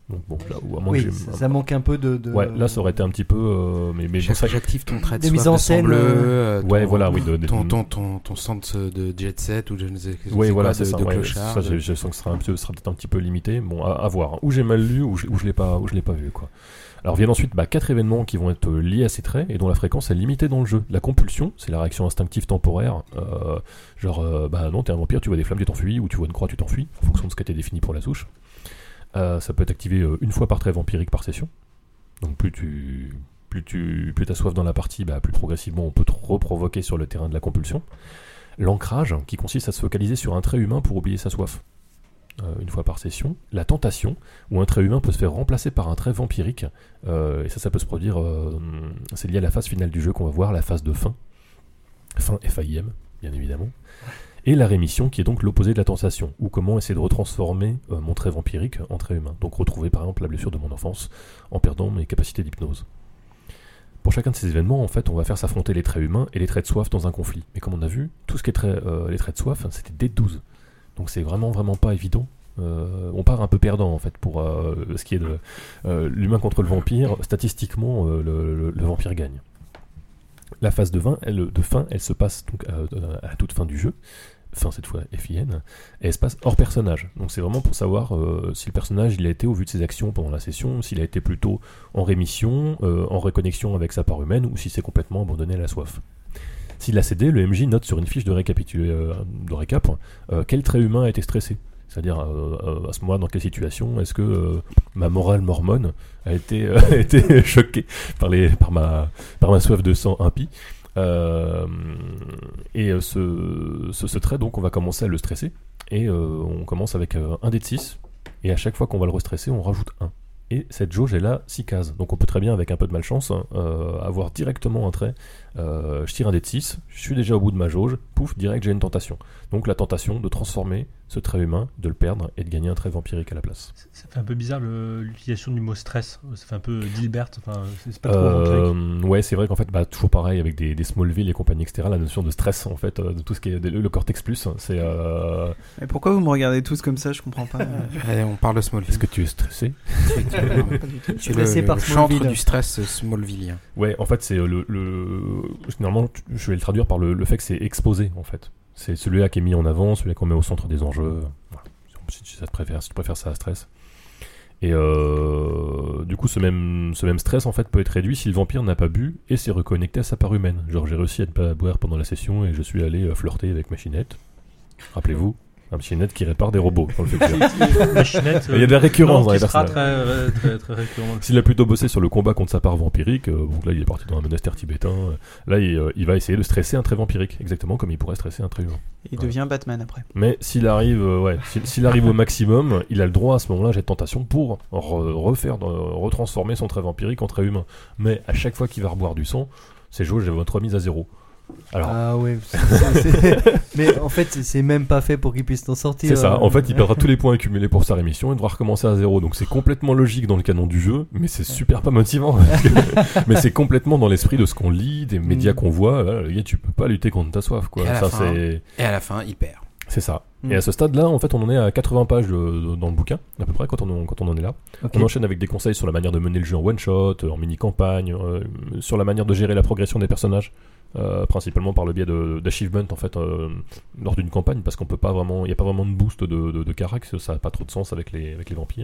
Donc bon, là, ou à moins Oui, que ça, j'ai... ça manque un peu de. de... Ouais, là ça aurait été un petit peu. Euh, mais mais bon, ça... J'active ton trait de Des soif mises en de sang scène, bleu. euh, euh, Ouais, ton- voilà, oui. De, de- Ton, ton, ton, ton centre de jet set ou je ne sais Oui, c'est voilà, quoi, c'est de, ça. de ouais, clochard. ça, de- je, je sens que ce sera, un peu, ce sera peut-être un petit peu limité. Bon, à, à voir. Ou j'ai mal lu, ou je, ou je l'ai pas, ou je l'ai pas vu, quoi. Alors viennent ensuite bah, quatre événements qui vont être liés à ces traits et dont la fréquence est limitée dans le jeu. La compulsion, c'est la réaction instinctive temporaire. Euh, genre, euh, bah non, t'es un vampire, tu vois des flammes, tu t'enfuis, ou tu vois une croix, tu t'enfuis, en fonction de ce qui a été défini pour la souche. Euh, ça peut être activé euh, une fois par trait vampirique par session. Donc plus tu plus tu plus t'as soif dans la partie, bah, plus progressivement on peut te reprovoquer sur le terrain de la compulsion. L'ancrage, qui consiste à se focaliser sur un trait humain pour oublier sa soif. Euh, une fois par session. La tentation, où un trait humain peut se faire remplacer par un trait vampirique. Euh, et ça, ça peut se produire... Euh, c'est lié à la phase finale du jeu qu'on va voir, la phase de fin. Fin F A I M, bien évidemment. Et la rémission, qui est donc l'opposé de la tentation, ou comment essayer de retransformer euh, mon trait vampirique en trait humain. Donc retrouver par exemple la blessure de mon enfance en perdant mes capacités d'hypnose. Pour chacun de ces événements, en fait, on va faire s'affronter les traits humains et les traits de soif dans un conflit. Mais comme on a vu, tout ce qui est trait, euh, les traits de soif, c'était D douze. Donc c'est vraiment vraiment pas évident. Euh, on part un peu perdant en fait pour euh, ce qui est de euh, l'humain contre le vampire. Statistiquement, euh, le, le, le vampire gagne. La phase de, vingt, elle, de fin, elle se passe donc euh, à toute fin du jeu. Fin cette fois F I N, et elle se passe hors personnage. Donc c'est vraiment pour savoir euh, si le personnage il a été au vu de ses actions pendant la session, s'il a été plutôt en rémission, euh, en reconnexion avec sa part humaine, ou si c'est complètement abandonné à la soif. S'il a cédé, le M J note sur une fiche de, récapitula- euh, de récap euh, quel trait humain a été stressé. C'est-à-dire euh, euh, à ce moment-là, dans quelle situation est-ce que euh, ma morale mormone a été, euh, a été choquée par, les, par, ma, par ma soif de sang impie. Euh, et euh, ce, ce, ce trait, donc, on va commencer à le stresser. Et euh, on commence avec euh, un dé de six. Et à chaque fois qu'on va le restresser, on rajoute un. Et cette jauge est là six cases. Donc on peut très bien, avec un peu de malchance, hein, euh, avoir directement un trait. Euh, je tire un dé de six, je suis déjà au bout de ma jauge, pouf, direct j'ai une tentation. Donc la tentation de transformer ce trait humain, de le perdre et de gagner un trait vampirique à la place. Ça, ça fait un peu bizarre le- l'utilisation du mot stress. Ça fait un peu Dilbert. Enfin, c'est c'est pas trop Euh, vampirique. ouais, c'est vrai qu'en fait, bah, toujours pareil avec des, des Smallville et compagnie, et cetera. La notion de stress, en fait, euh, de tout ce qui est le, le cortex plus, c'est. Euh... Mais pourquoi vous me regardez tous comme ça? Je comprends pas. Allez, on parle de Smallville. Est-ce que tu es stressé? Non, pas du tout. Tu es Stressé le, par le chantre Smallville. du stress smallvillien. Ouais, en fait, c'est euh, le, le. Généralement, tu- je vais le traduire par le, le fait que c'est exposé, en fait. C'est celui-là qui est mis en avant, celui-là qu'on met au centre des enjeux. Voilà. Si tu, ça te préfères, si tu préfères ça à stress. Et euh, du coup, ce même, ce même stress en fait peut être réduit si le vampire n'a pas bu et s'est reconnecté à sa part humaine. Genre, j'ai réussi à ne pas boire pendant la session et je suis allé euh, flirter avec Machinette. Rappelez-vous, un Machinette qui répare des robots dans le futur. Machinette, Il y a de la récurrence dans qui les sera personnages. très, très, très, très récurrent. S'il a plutôt bossé sur le combat contre sa part vampirique, euh, donc là il est parti dans un monastère tibétain, euh, là il, euh, il va essayer de stresser un trait vampirique, exactement comme il pourrait stresser un trait humain. Il Ouais. devient Batman après. Mais s'il arrive, euh, ouais, s'il, s'il arrive au maximum, il a le droit à ce moment-là, j'ai de tentation pour re- refaire, euh, retransformer son trait vampirique en trait humain. Mais à chaque fois qu'il va reboire du sang, ces jauges elles vont être remises à zéro. Alors, Ah ouais, c'est- c'est- c'est- mais en fait c'est- c'est même pas fait pour qu'il puisse t'en sortir. c'est ça, euh. en fait il perdra tous les points accumulés pour sa rémission et devra recommencer à zéro. Donc c'est complètement logique dans le canon du jeu, mais c'est super pas motivant. parce que- mais c'est complètement dans l'esprit de ce qu'on lit, des médias Mm. qu'on voit. Là, le gars, tu peux pas lutter contre ta soif, quoi. Et à la Ça, fin, c'est... Et à la fin, il perd. c'est ça. Mm. Et à ce stade-là, en fait, on en est à quatre-vingts pages de- de- dans le bouquin, à peu près, quand on, en- quand on en est là. Ok. On enchaîne avec des conseils sur la manière de mener le jeu en one-shot, euh, en mini-campagne, euh, sur la manière de gérer la progression des personnages. Euh, principalement par le biais de, d'achievement en fait euh, lors d'une campagne, parce qu'on peut pas vraiment, il y a pas vraiment de boost de, de, de carac, ça a pas trop de sens avec les avec les vampires.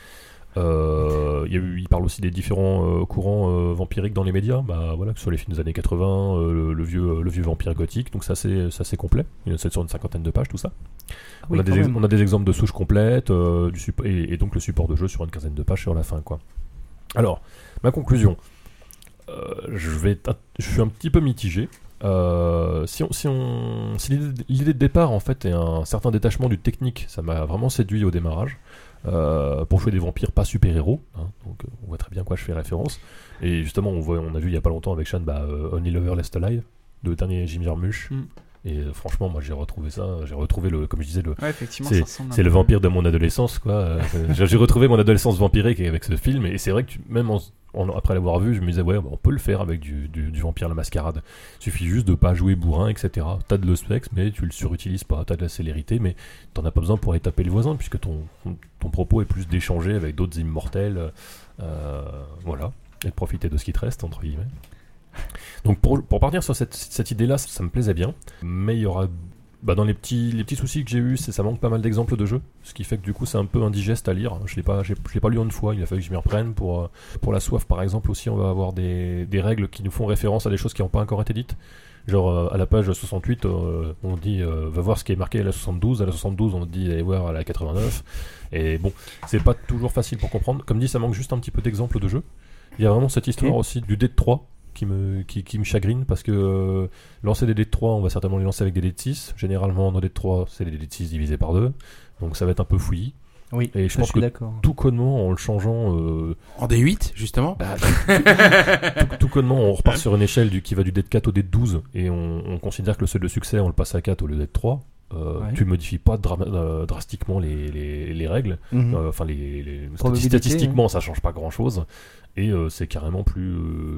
Euh, il y a eu, il parle aussi des différents euh, courants euh, vampiriques dans les médias, bah voilà, que ce soit les films des années quatre-vingts, euh, le, le vieux le vieux vampire gothique, donc ça c'est ça c'est complet, c'est sur une cinquantaine de pages tout ça. Ah on, oui, a des quand ex- même. on a des exemples de souches complètes, euh, du suppo- et, et donc le support de jeu sur une quinzaine de pages sur la fin, quoi. Alors, ma conclusion, euh, je vais, être un- je suis un petit peu mitigé. Euh, si on, si on, si l'idée, l'idée de départ en fait est un certain détachement du technique, ça m'a vraiment séduit au démarrage. Euh, pour jouer des vampires pas super héros, hein, donc euh, on voit très bien à quoi je fais référence. Et justement, on voit, on a vu il y a pas longtemps avec Sean, bah, euh, Only Lover Left Alive, le dernier Jim Jarmusch. Mm. Et euh, franchement, moi j'ai retrouvé ça, j'ai retrouvé le, comme je disais, le, Ouais, effectivement, c'est, ça ressemble un c'est le peu. vampire de mon adolescence, quoi. Euh, j'ai, j'ai retrouvé mon adolescence vampirique avec ce film, et c'est vrai que tu- même en, en, après l'avoir vu, je me disais ouais, bah, on peut le faire avec du, du, du Vampire la Mascarade. Il suffit juste de pas jouer bourrin, et cetera. T'as de l'ospex, mais tu le surutilises pas. T'as de la célérité, mais t'en as pas besoin pour aller taper le voisin, puisque ton, ton, ton propos est plus d'échanger avec d'autres immortels, euh, voilà, et de profiter de ce qui te reste entre guillemets. Donc pour, pour partir sur cette, cette idée-là, ça, ça me plaisait bien, mais il y aura bah dans les petits, les petits soucis que j'ai eu, c'est ça manque pas mal d'exemples de jeux, ce qui fait que du coup c'est un peu indigeste à lire. Je l'ai pas, j'ai, je l'ai pas lu une fois, il a fallu que je m'y reprenne. Pour, pour la soif par exemple aussi, on va avoir des, des règles qui nous font référence à des choses qui n'ont pas encore été dites. Genre euh, à la page soixante-huit, euh, on dit euh, va voir ce qui est marqué à la soixante-douze, à la soixante-douze on dit allez voir à la quatre-vingt-neuf, et bon, c'est pas toujours facile pour comprendre. Comme dit, ça manque juste un petit peu d'exemples de jeux. Il y a vraiment cette histoire okay. aussi du dé de trois qui me, qui, qui me chagrine, parce que euh, lancer des dés de trois, on va certainement les lancer avec des dés de six. Généralement, nos dés de trois, c'est des dés de six divisés par deux. Donc ça va être un peu fouillis. Oui, et je ça, pense je suis que d'accord. tout connement, en le changeant... Euh, en dé huit, justement bah, tout, tout connement, on repart sur une échelle du, qui va du dé de quatre au dé de douze, et on, on considère que le seuil de succès, on le passe à quatre au lieu d'être trois. Euh, ouais. Tu modifies pas dra- euh, drastiquement les, les, les règles. Mm-hmm. Euh, enfin, les, les, statistiquement, ouais. Ça change pas grand-chose. Et euh, c'est carrément plus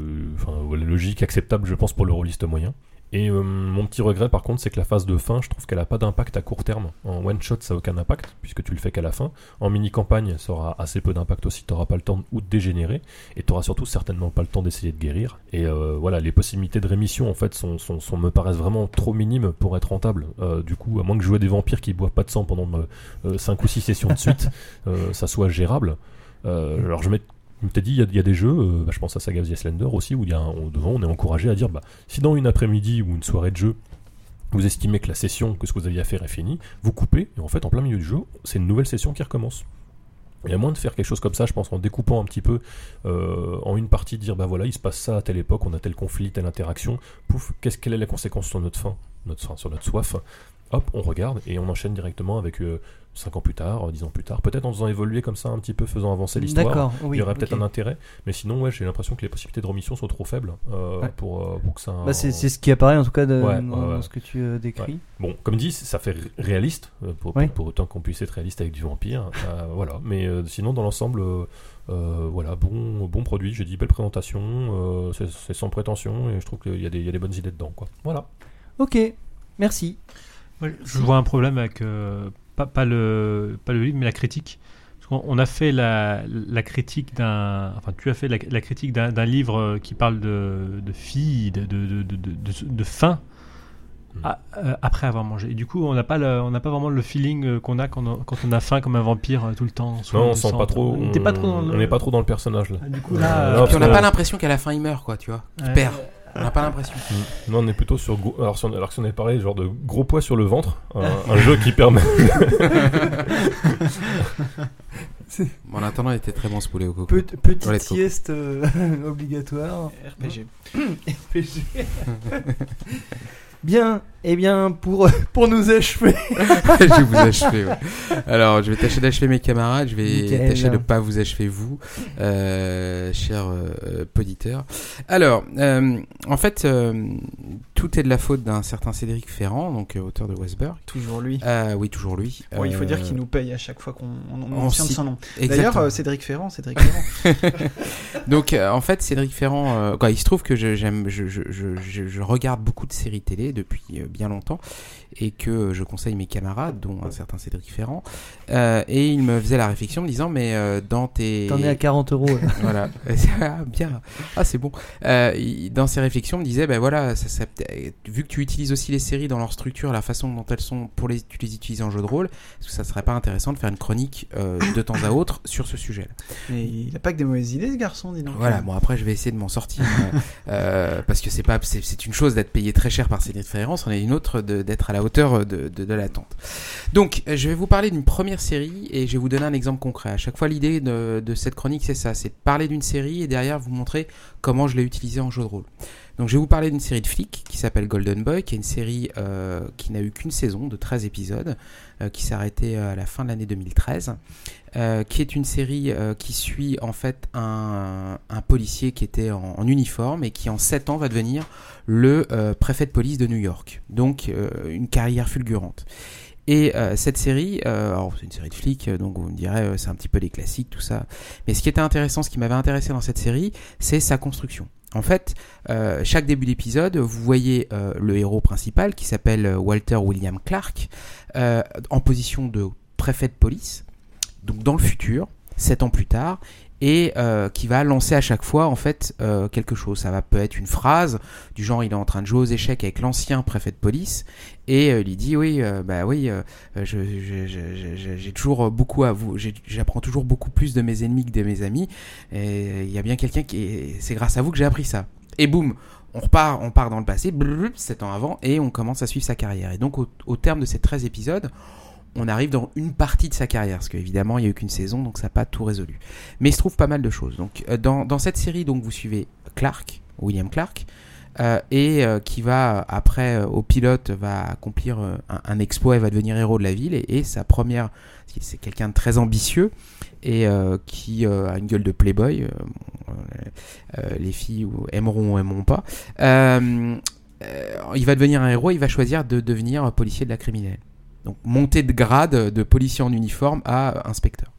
euh, logique, acceptable, je pense, pour le rôliste moyen. Et euh, mon petit regret, par contre, c'est que la phase de fin, je trouve qu'elle a pas d'impact à court terme. En one-shot, ça n'a aucun impact, puisque tu le fais qu'à la fin. En mini-campagne, ça aura assez peu d'impact aussi. Tu n'auras pas le temps ou de dégénérer, et tu n'auras surtout certainement pas le temps d'essayer de guérir. Et euh, voilà, les possibilités de rémission, en fait, sont, sont, sont, me paraissent vraiment trop minimes pour être rentables. Euh, du coup, à moins que je joue à des vampires qui boivent pas de sang pendant euh, cinq ou six sessions de suite, euh, ça soit gérable. Euh, alors je mets Comme tu as dit, il y, y a des jeux, euh, bah, je pense à Saga of the Slender aussi, où y a un, on, devant on est encouragé à dire bah, si dans une après-midi ou une soirée de jeu, vous estimez que la session, que ce que vous aviez à faire est finie, vous coupez, et en fait, en plein milieu du jeu, c'est une nouvelle session qui recommence. Et à moins de faire quelque chose comme ça, je pense, en découpant un petit peu euh, en une partie, dire bah voilà, il se passe ça à telle époque, on a tel conflit, telle interaction, pouf, qu'est-ce, quelle est la conséquence sur notre faim, notre faim, sur notre soif. Hop, on regarde et on enchaîne directement avec euh, cinq ans plus tard, dix ans plus tard, peut-être en faisant évoluer comme ça un petit peu, faisant avancer l'histoire. D'accord, oui, il y aurait peut-être okay. un intérêt, mais sinon ouais, j'ai l'impression que les possibilités de remission sont trop faibles euh, ouais. pour, euh, pour que ça... Bah, c'est, c'est ce qui apparaît en tout cas de, ouais, dans, ouais, ouais. dans ce que tu euh, décris. Ouais. Bon, comme dit, ça fait réaliste, euh, pour, oui. pour, pour autant qu'on puisse être réaliste avec du vampire, euh, voilà. Mais euh, sinon, dans l'ensemble, euh, euh, voilà, bon, bon produit, j'ai dit belle présentation, euh, c'est, c'est sans prétention, et je trouve qu'il y a des, il y a des bonnes idées dedans, quoi. Voilà. Ok, merci. Ouais, je vois un problème avec euh, pas, pas, le, pas le livre mais la critique. Parce qu'on on a fait la, la critique d'un, enfin tu as fait la, la critique d'un, d'un livre qui parle de, de filles, de, de, de, de, de, de faim mmh. à, euh, après avoir mangé. Et du coup on n'a pas, le, on n'a pas vraiment le feeling qu'on a quand on a, quand on a faim comme un vampire tout le temps. Non, on sent pas trop. On n'est pas trop dans le... pas trop dans le personnage là. Ah, du coup là, là, puis on n'a pas l'impression qu'à la fin il meurt quoi, tu vois. Il ouais. perd. On n'a pas l'impression. Mmh. Non, on est plutôt sur gros... alors, si on... alors si on est pareil, genre de gros poids sur le ventre, un, un jeu qui permet. Bon, en attendant, il était très bon ce poulet au coco. Pe- petite sieste euh, obligatoire. R P G. R P G. Bien, et eh bien pour pour nous achever. Je vais vous achever. Ouais. Alors, je vais tâcher d'achever mes camarades. Je vais Nickel. tâcher de ne pas vous achever vous, euh, chers euh, poditeurs. Alors, euh, en fait, euh, tout est de la faute d'un certain Cédric Ferrand, donc euh, auteur de Westberg. Toujours lui. Euh, oui, toujours lui. Bon, euh, il faut dire qu'il nous paye à chaque fois qu'on on, on mentionne cite... son nom. Exactement. D'ailleurs, euh, Cédric Ferrand, Cédric Ferrand. Donc, euh, en fait, Cédric Ferrand, euh, quoi, il se trouve que je, j'aime, je, je, je, je, je regarde beaucoup de séries télé depuis euh, bien longtemps et que je conseille mes camarades, dont un certain Cédric Ferrand, euh, et il me faisait la réflexion me disant mais euh, dans tes... T'en es à quarante euros là. Voilà, ah, bien, ah c'est bon. Euh, il, dans ses réflexions il me disait ben voilà, ça, ça, vu que tu utilises aussi les séries dans leur structure, la façon dont elles sont pour les, tu les utilises en jeu de rôle, est-ce que ça serait pas intéressant de faire une chronique euh, de temps à autre sur ce sujet-là? Mais il a pas que des mauvaises idées ce garçon, dis donc. Voilà, bon après je vais essayer de m'en sortir euh, euh, parce que c'est pas c'est, c'est une chose d'être payé très cher par Cédric Ferrand, c'en est une autre de, d'être à la hauteur de, de, de l'attente. Donc je vais vous parler d'une première série et je vais vous donner un exemple concret. À chaque fois l'idée de, de cette chronique c'est ça, c'est de parler d'une série et derrière vous montrer comment je l'ai utilisée en jeu de rôle. Donc je vais vous parler d'une série de flics qui s'appelle Golden Boy, qui est une série euh, qui n'a eu qu'une saison de treize épisodes, euh, qui s'est arrêtée à la fin de l'année deux mille treize, euh, qui est une série euh, qui suit en fait un, un policier qui était en, en uniforme et qui en sept ans va devenir le euh, préfet de police de New York. Donc euh, une carrière fulgurante. Et euh, cette série, euh, alors c'est une série de flics, donc vous me direz euh, c'est un petit peu les classiques, tout ça. Mais ce qui était intéressant, ce qui m'avait intéressé dans cette série, c'est sa construction. En fait, euh, chaque début d'épisode, vous voyez euh, le héros principal qui s'appelle Walter William Clark euh, en position de préfet de police, donc dans le futur, sept ans plus tard, et euh, qui va lancer à chaque fois en fait euh, quelque chose. Ça va peut être une phrase du genre il est en train de jouer aux échecs avec l'ancien préfet de police et euh, il dit oui euh, bah oui euh, je, je, je, je, j'ai toujours beaucoup à vous j'ai, j'apprends toujours beaucoup plus de mes ennemis que de mes amis et il y a bien quelqu'un qui est, c'est grâce à vous que j'ai appris ça. Et boum, on repart on part dans le passé sept ans avant et on commence à suivre sa carrière. Et donc au, au terme de ces treize épisodes, on arrive dans une partie de sa carrière, parce qu'évidemment il n'y a eu qu'une saison, donc ça n'a pas tout résolu. Mais il se trouve pas mal de choses. Donc euh, dans, dans cette série, donc vous suivez Clark, William Clark, euh, et euh, qui va après euh, au pilote va accomplir euh, un, un exploit et va devenir héros de la ville. Et, et sa première, c'est quelqu'un de très ambitieux et euh, qui euh, a une gueule de playboy. Euh, euh, les filles aimeront ou aimeront pas. Euh, euh, il va devenir un héros. Il va choisir de devenir policier de la criminelle. Donc monter de grade de policier en uniforme à inspecteur.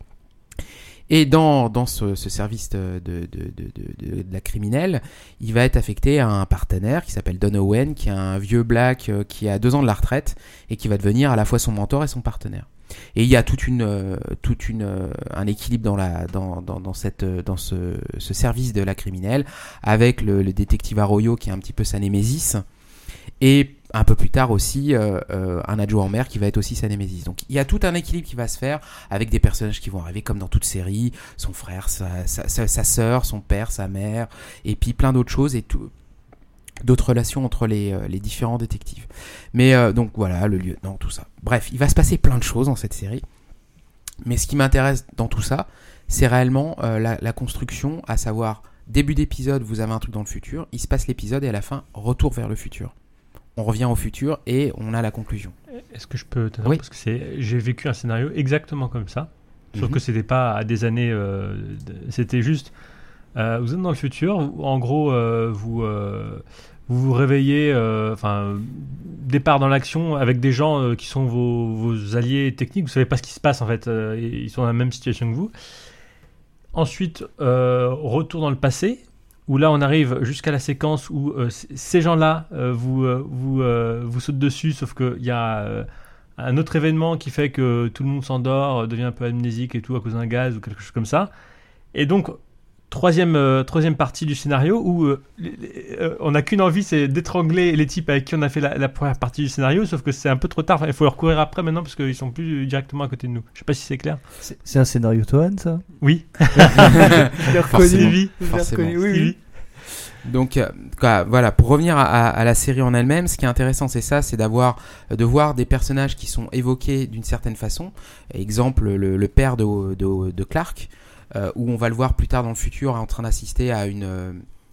Et dans, dans ce, ce service de, de, de, de, de, de la criminelle, il va être affecté à un partenaire qui s'appelle Don Owen, qui est un vieux black qui a deux ans de la retraite et qui va devenir à la fois son mentor et son partenaire. Et il y a toute une, toute une, un équilibre dans la, dans, dans, dans cette, dans ce, ce service de la criminelle avec le, le détective Arroyo qui est un petit peu sa némésis. Et un peu plus tard aussi euh, euh, un adjoint en mer qui va être aussi sa némésis. Donc il y a tout un équilibre qui va se faire avec des personnages qui vont arriver comme dans toute série, son frère, sa, sa, sa, sa sœur, son père, sa mère, et puis plein d'autres choses et tout, d'autres relations entre les, euh, les différents détectives. Mais euh, donc voilà, le lieutenant, tout ça. Bref, il va se passer plein de choses dans cette série. Mais ce qui m'intéresse dans tout ça, c'est réellement euh, la, la construction, à savoir début d'épisode, vous avez un truc dans le futur, il se passe l'épisode et à la fin, retour vers le futur. On revient au futur et on a la conclusion. Est-ce que je peux t'interrompre ? Oui. Parce que c'est, j'ai vécu un scénario exactement comme ça, sauf Mm-hmm. que c'était pas à des années, euh, de, c'était juste, euh, vous êtes dans le futur, vous- en gros, euh, vous, euh, vous vous réveillez, euh, enfin, départ dans l'action avec des gens euh, qui sont vos, vos alliés techniques, vous savez pas ce qui se passe en fait, euh, ils sont dans la même situation que vous. Ensuite, euh, retour dans le passé, où là on arrive jusqu'à la séquence où euh, c- ces gens-là euh, vous, euh, vous, euh, vous sautent dessus, sauf qu'il y a euh, un autre événement qui fait que tout le monde s'endort, euh, devient un peu amnésique et tout à cause d'un gaz ou quelque chose comme ça. Et donc, troisième, euh, troisième partie du scénario où euh, les- les- euh, on n'a qu'une envie, c'est d'étrangler les types avec qui on a fait la, la première partie du scénario, sauf que c'est un peu trop tard, il faut leur courir après maintenant parce qu'ils sont plus directement à côté de nous. Je sais pas si c'est clair. C'est, c'est un scénario Tohan, ça? Oui, Je l'ai reconnu. Forcément. oui, Je l'ai Forcément. reconnu, oui, oui. Donc euh, quoi, voilà, pour revenir à, à, à la série en elle-même, ce qui est intéressant, c'est ça, c'est d'avoir, de voir des personnages qui sont évoqués d'une certaine façon. Exemple, le, le père de, de, de Clark, euh, où on va le voir plus tard dans le futur en train d'assister à une, euh,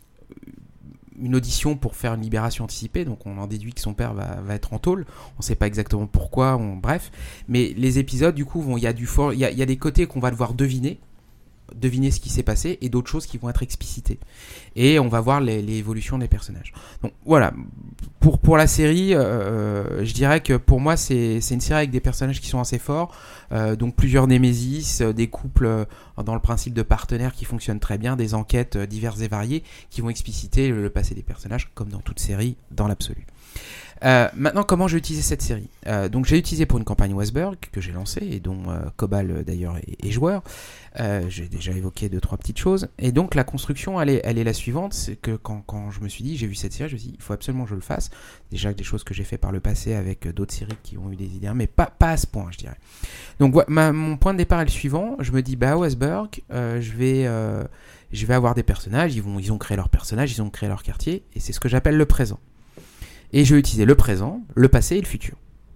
une audition pour faire une libération anticipée. Donc on en déduit que son père va, va être en tôle. On ne sait pas exactement pourquoi, on, bref. Mais les épisodes, du coup, il y a du for- il y a, il y a des côtés qu'on va devoir deviner. deviner ce qui s'est passé et d'autres choses qui vont être explicitées et on va voir les, les évolutions des personnages. Donc voilà, pour, pour la série euh, je dirais que pour moi c'est, c'est une série avec des personnages qui sont assez forts, euh, donc plusieurs némésis, euh, des couples euh, dans le principe de partenaires qui fonctionnent très bien, des enquêtes euh, diverses et variées qui vont expliciter le, le passé des personnages comme dans toute série dans l'absolu. Euh, maintenant, comment j'ai utilisé cette série ? euh, Donc, j'ai utilisé pour une campagne Westberg que j'ai lancée et dont euh, Cobal euh, d'ailleurs est, est joueur. Euh, j'ai déjà évoqué deux trois petites choses. Et donc, la construction, elle est, elle est la suivante, c'est que quand, quand je me suis dit, j'ai vu cette série, je me suis dit, il faut absolument que je le fasse. Déjà des choses que j'ai fait par le passé avec euh, d'autres séries qui ont eu des idées, mais pas pas à ce point, je dirais. Donc, ouais, ma, mon point de départ est le suivant. Je me dis, bah, à Westberg, euh, je vais euh, je vais avoir des personnages. Ils vont, ils ont créé leurs personnages, ils ont créé leur quartier, et c'est ce que j'appelle le présent. Et je vais utiliser le présent, le passé et le futur.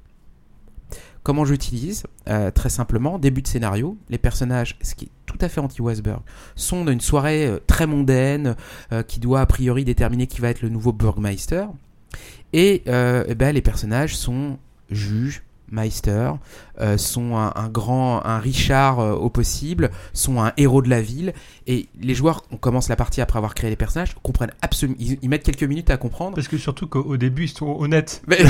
Comment j'utilise ? euh, Très simplement, début de scénario, les personnages, ce qui est tout à fait anti-Westberg, sont d'une soirée euh, très mondaine, euh, qui doit a priori déterminer qui va être le nouveau Burgmeister. Et, euh, et ben, les personnages sont juges, Meister, euh, sont un, un grand, un Richard euh, au possible, sont un héros de la ville. Et les joueurs, on commence la partie après avoir créé les personnages, comprennent absolument. Ils, ils mettent quelques minutes à comprendre. Parce que surtout qu'au début, ils sont honnêtes. Mais...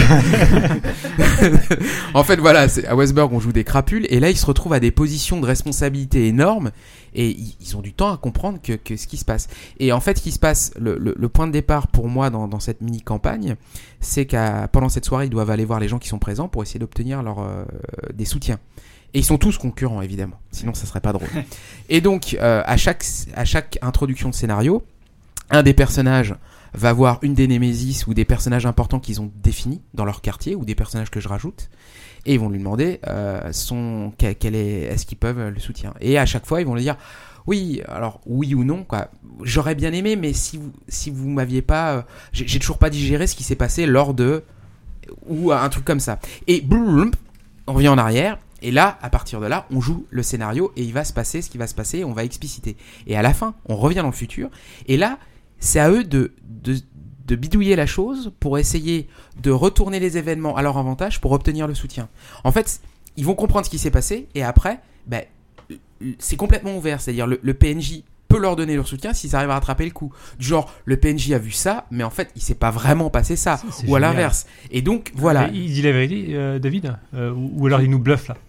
en fait, voilà, c'est, à Westburg, on joue des crapules, et là, ils se retrouvent à des positions de responsabilité énormes, et ils, ils ont du temps à comprendre que, que ce qui se passe. Et en fait, ce qui se passe, le, le, le point de départ pour moi dans, dans cette mini-campagne, c'est qu'à pendant cette soirée, ils doivent aller voir les gens qui sont présents pour essayer d'obtenir leur, euh, des soutiens. Et ils sont tous concurrents, évidemment. Sinon, ça serait pas drôle. Et donc, euh, à chaque, à chaque introduction de scénario, un des personnages va voir une des némésis ou des personnages importants qu'ils ont définis dans leur quartier, ou des personnages que je rajoute, et ils vont lui demander euh, son, quel, quel est, est-ce qu'ils peuvent le soutien. Et à chaque fois, ils vont lui dire oui, alors oui ou non, quoi. J'aurais bien aimé, mais si vous, si vous m'aviez pas, euh, j'ai, j'ai toujours pas digéré ce qui s'est passé lors de, ou un truc comme ça. Et boum, on revient en arrière. Et là, à partir de là, on joue le scénario et il va se passer ce qui va se passer, on va expliciter. Et à la fin, on revient dans le futur. Et là, c'est à eux de, de, de bidouiller la chose pour essayer de retourner les événements à leur avantage pour obtenir le soutien. En fait, ils vont comprendre ce qui s'est passé et après, ben, c'est complètement ouvert. C'est-à-dire le, le P N J peut leur donner leur soutien s'ils arrivent à rattraper le coup. Du genre, le P N J a vu ça, mais en fait, il s'est pas vraiment passé ça. ça ou à l'inverse. Et donc, voilà. Mais il dit la vérité, euh, David euh, ou, ou alors il nous bluffe là.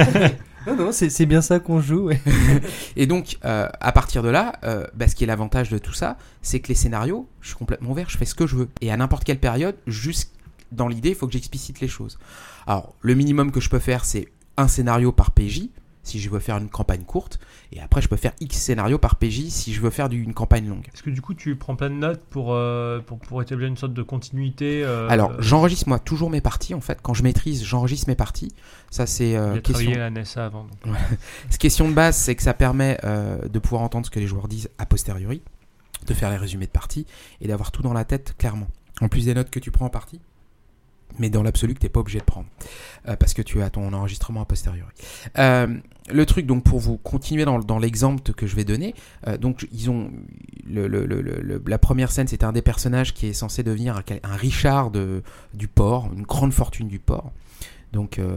Non, non, c'est, c'est bien ça qu'on joue. Ouais. Et donc, euh, à partir de là, euh, bah, ce qui est l'avantage de tout ça, c'est que les scénarios, je suis complètement ouvert, je fais ce que je veux. Et à n'importe quelle période, juste dans l'idée, il faut que j'explicite les choses. Alors, le minimum que je peux faire, c'est un scénario par P J, si je veux faire une campagne courte. Et après, je peux faire X scénarios par P J si je veux faire du, une campagne longue. Est-ce que du coup, tu prends plein de notes pour, euh, pour, pour établir une sorte de continuité euh, Alors, j'enregistre moi toujours mes parties, en fait. Quand je maîtrise, j'enregistre mes parties. Ça, c'est euh, J'ai question... travaillé à la N S A avant. Donc. Ouais. Ce question de base, c'est que ça permet euh, de pouvoir entendre ce que les joueurs disent a posteriori, de faire les résumés de parties et d'avoir tout dans la tête clairement. En plus des notes que tu prends en partie, mais dans l'absolu que tu n'es pas obligé de prendre, euh, parce que tu as ton enregistrement a posteriori. Euh, le truc, donc, pour vous continuer dans, dans l'exemple que je vais donner, euh, donc ils ont le, le, le, le, la première scène, c'était un des personnages qui est censé devenir un, un Richard de, du port, une grande fortune du port. Donc euh,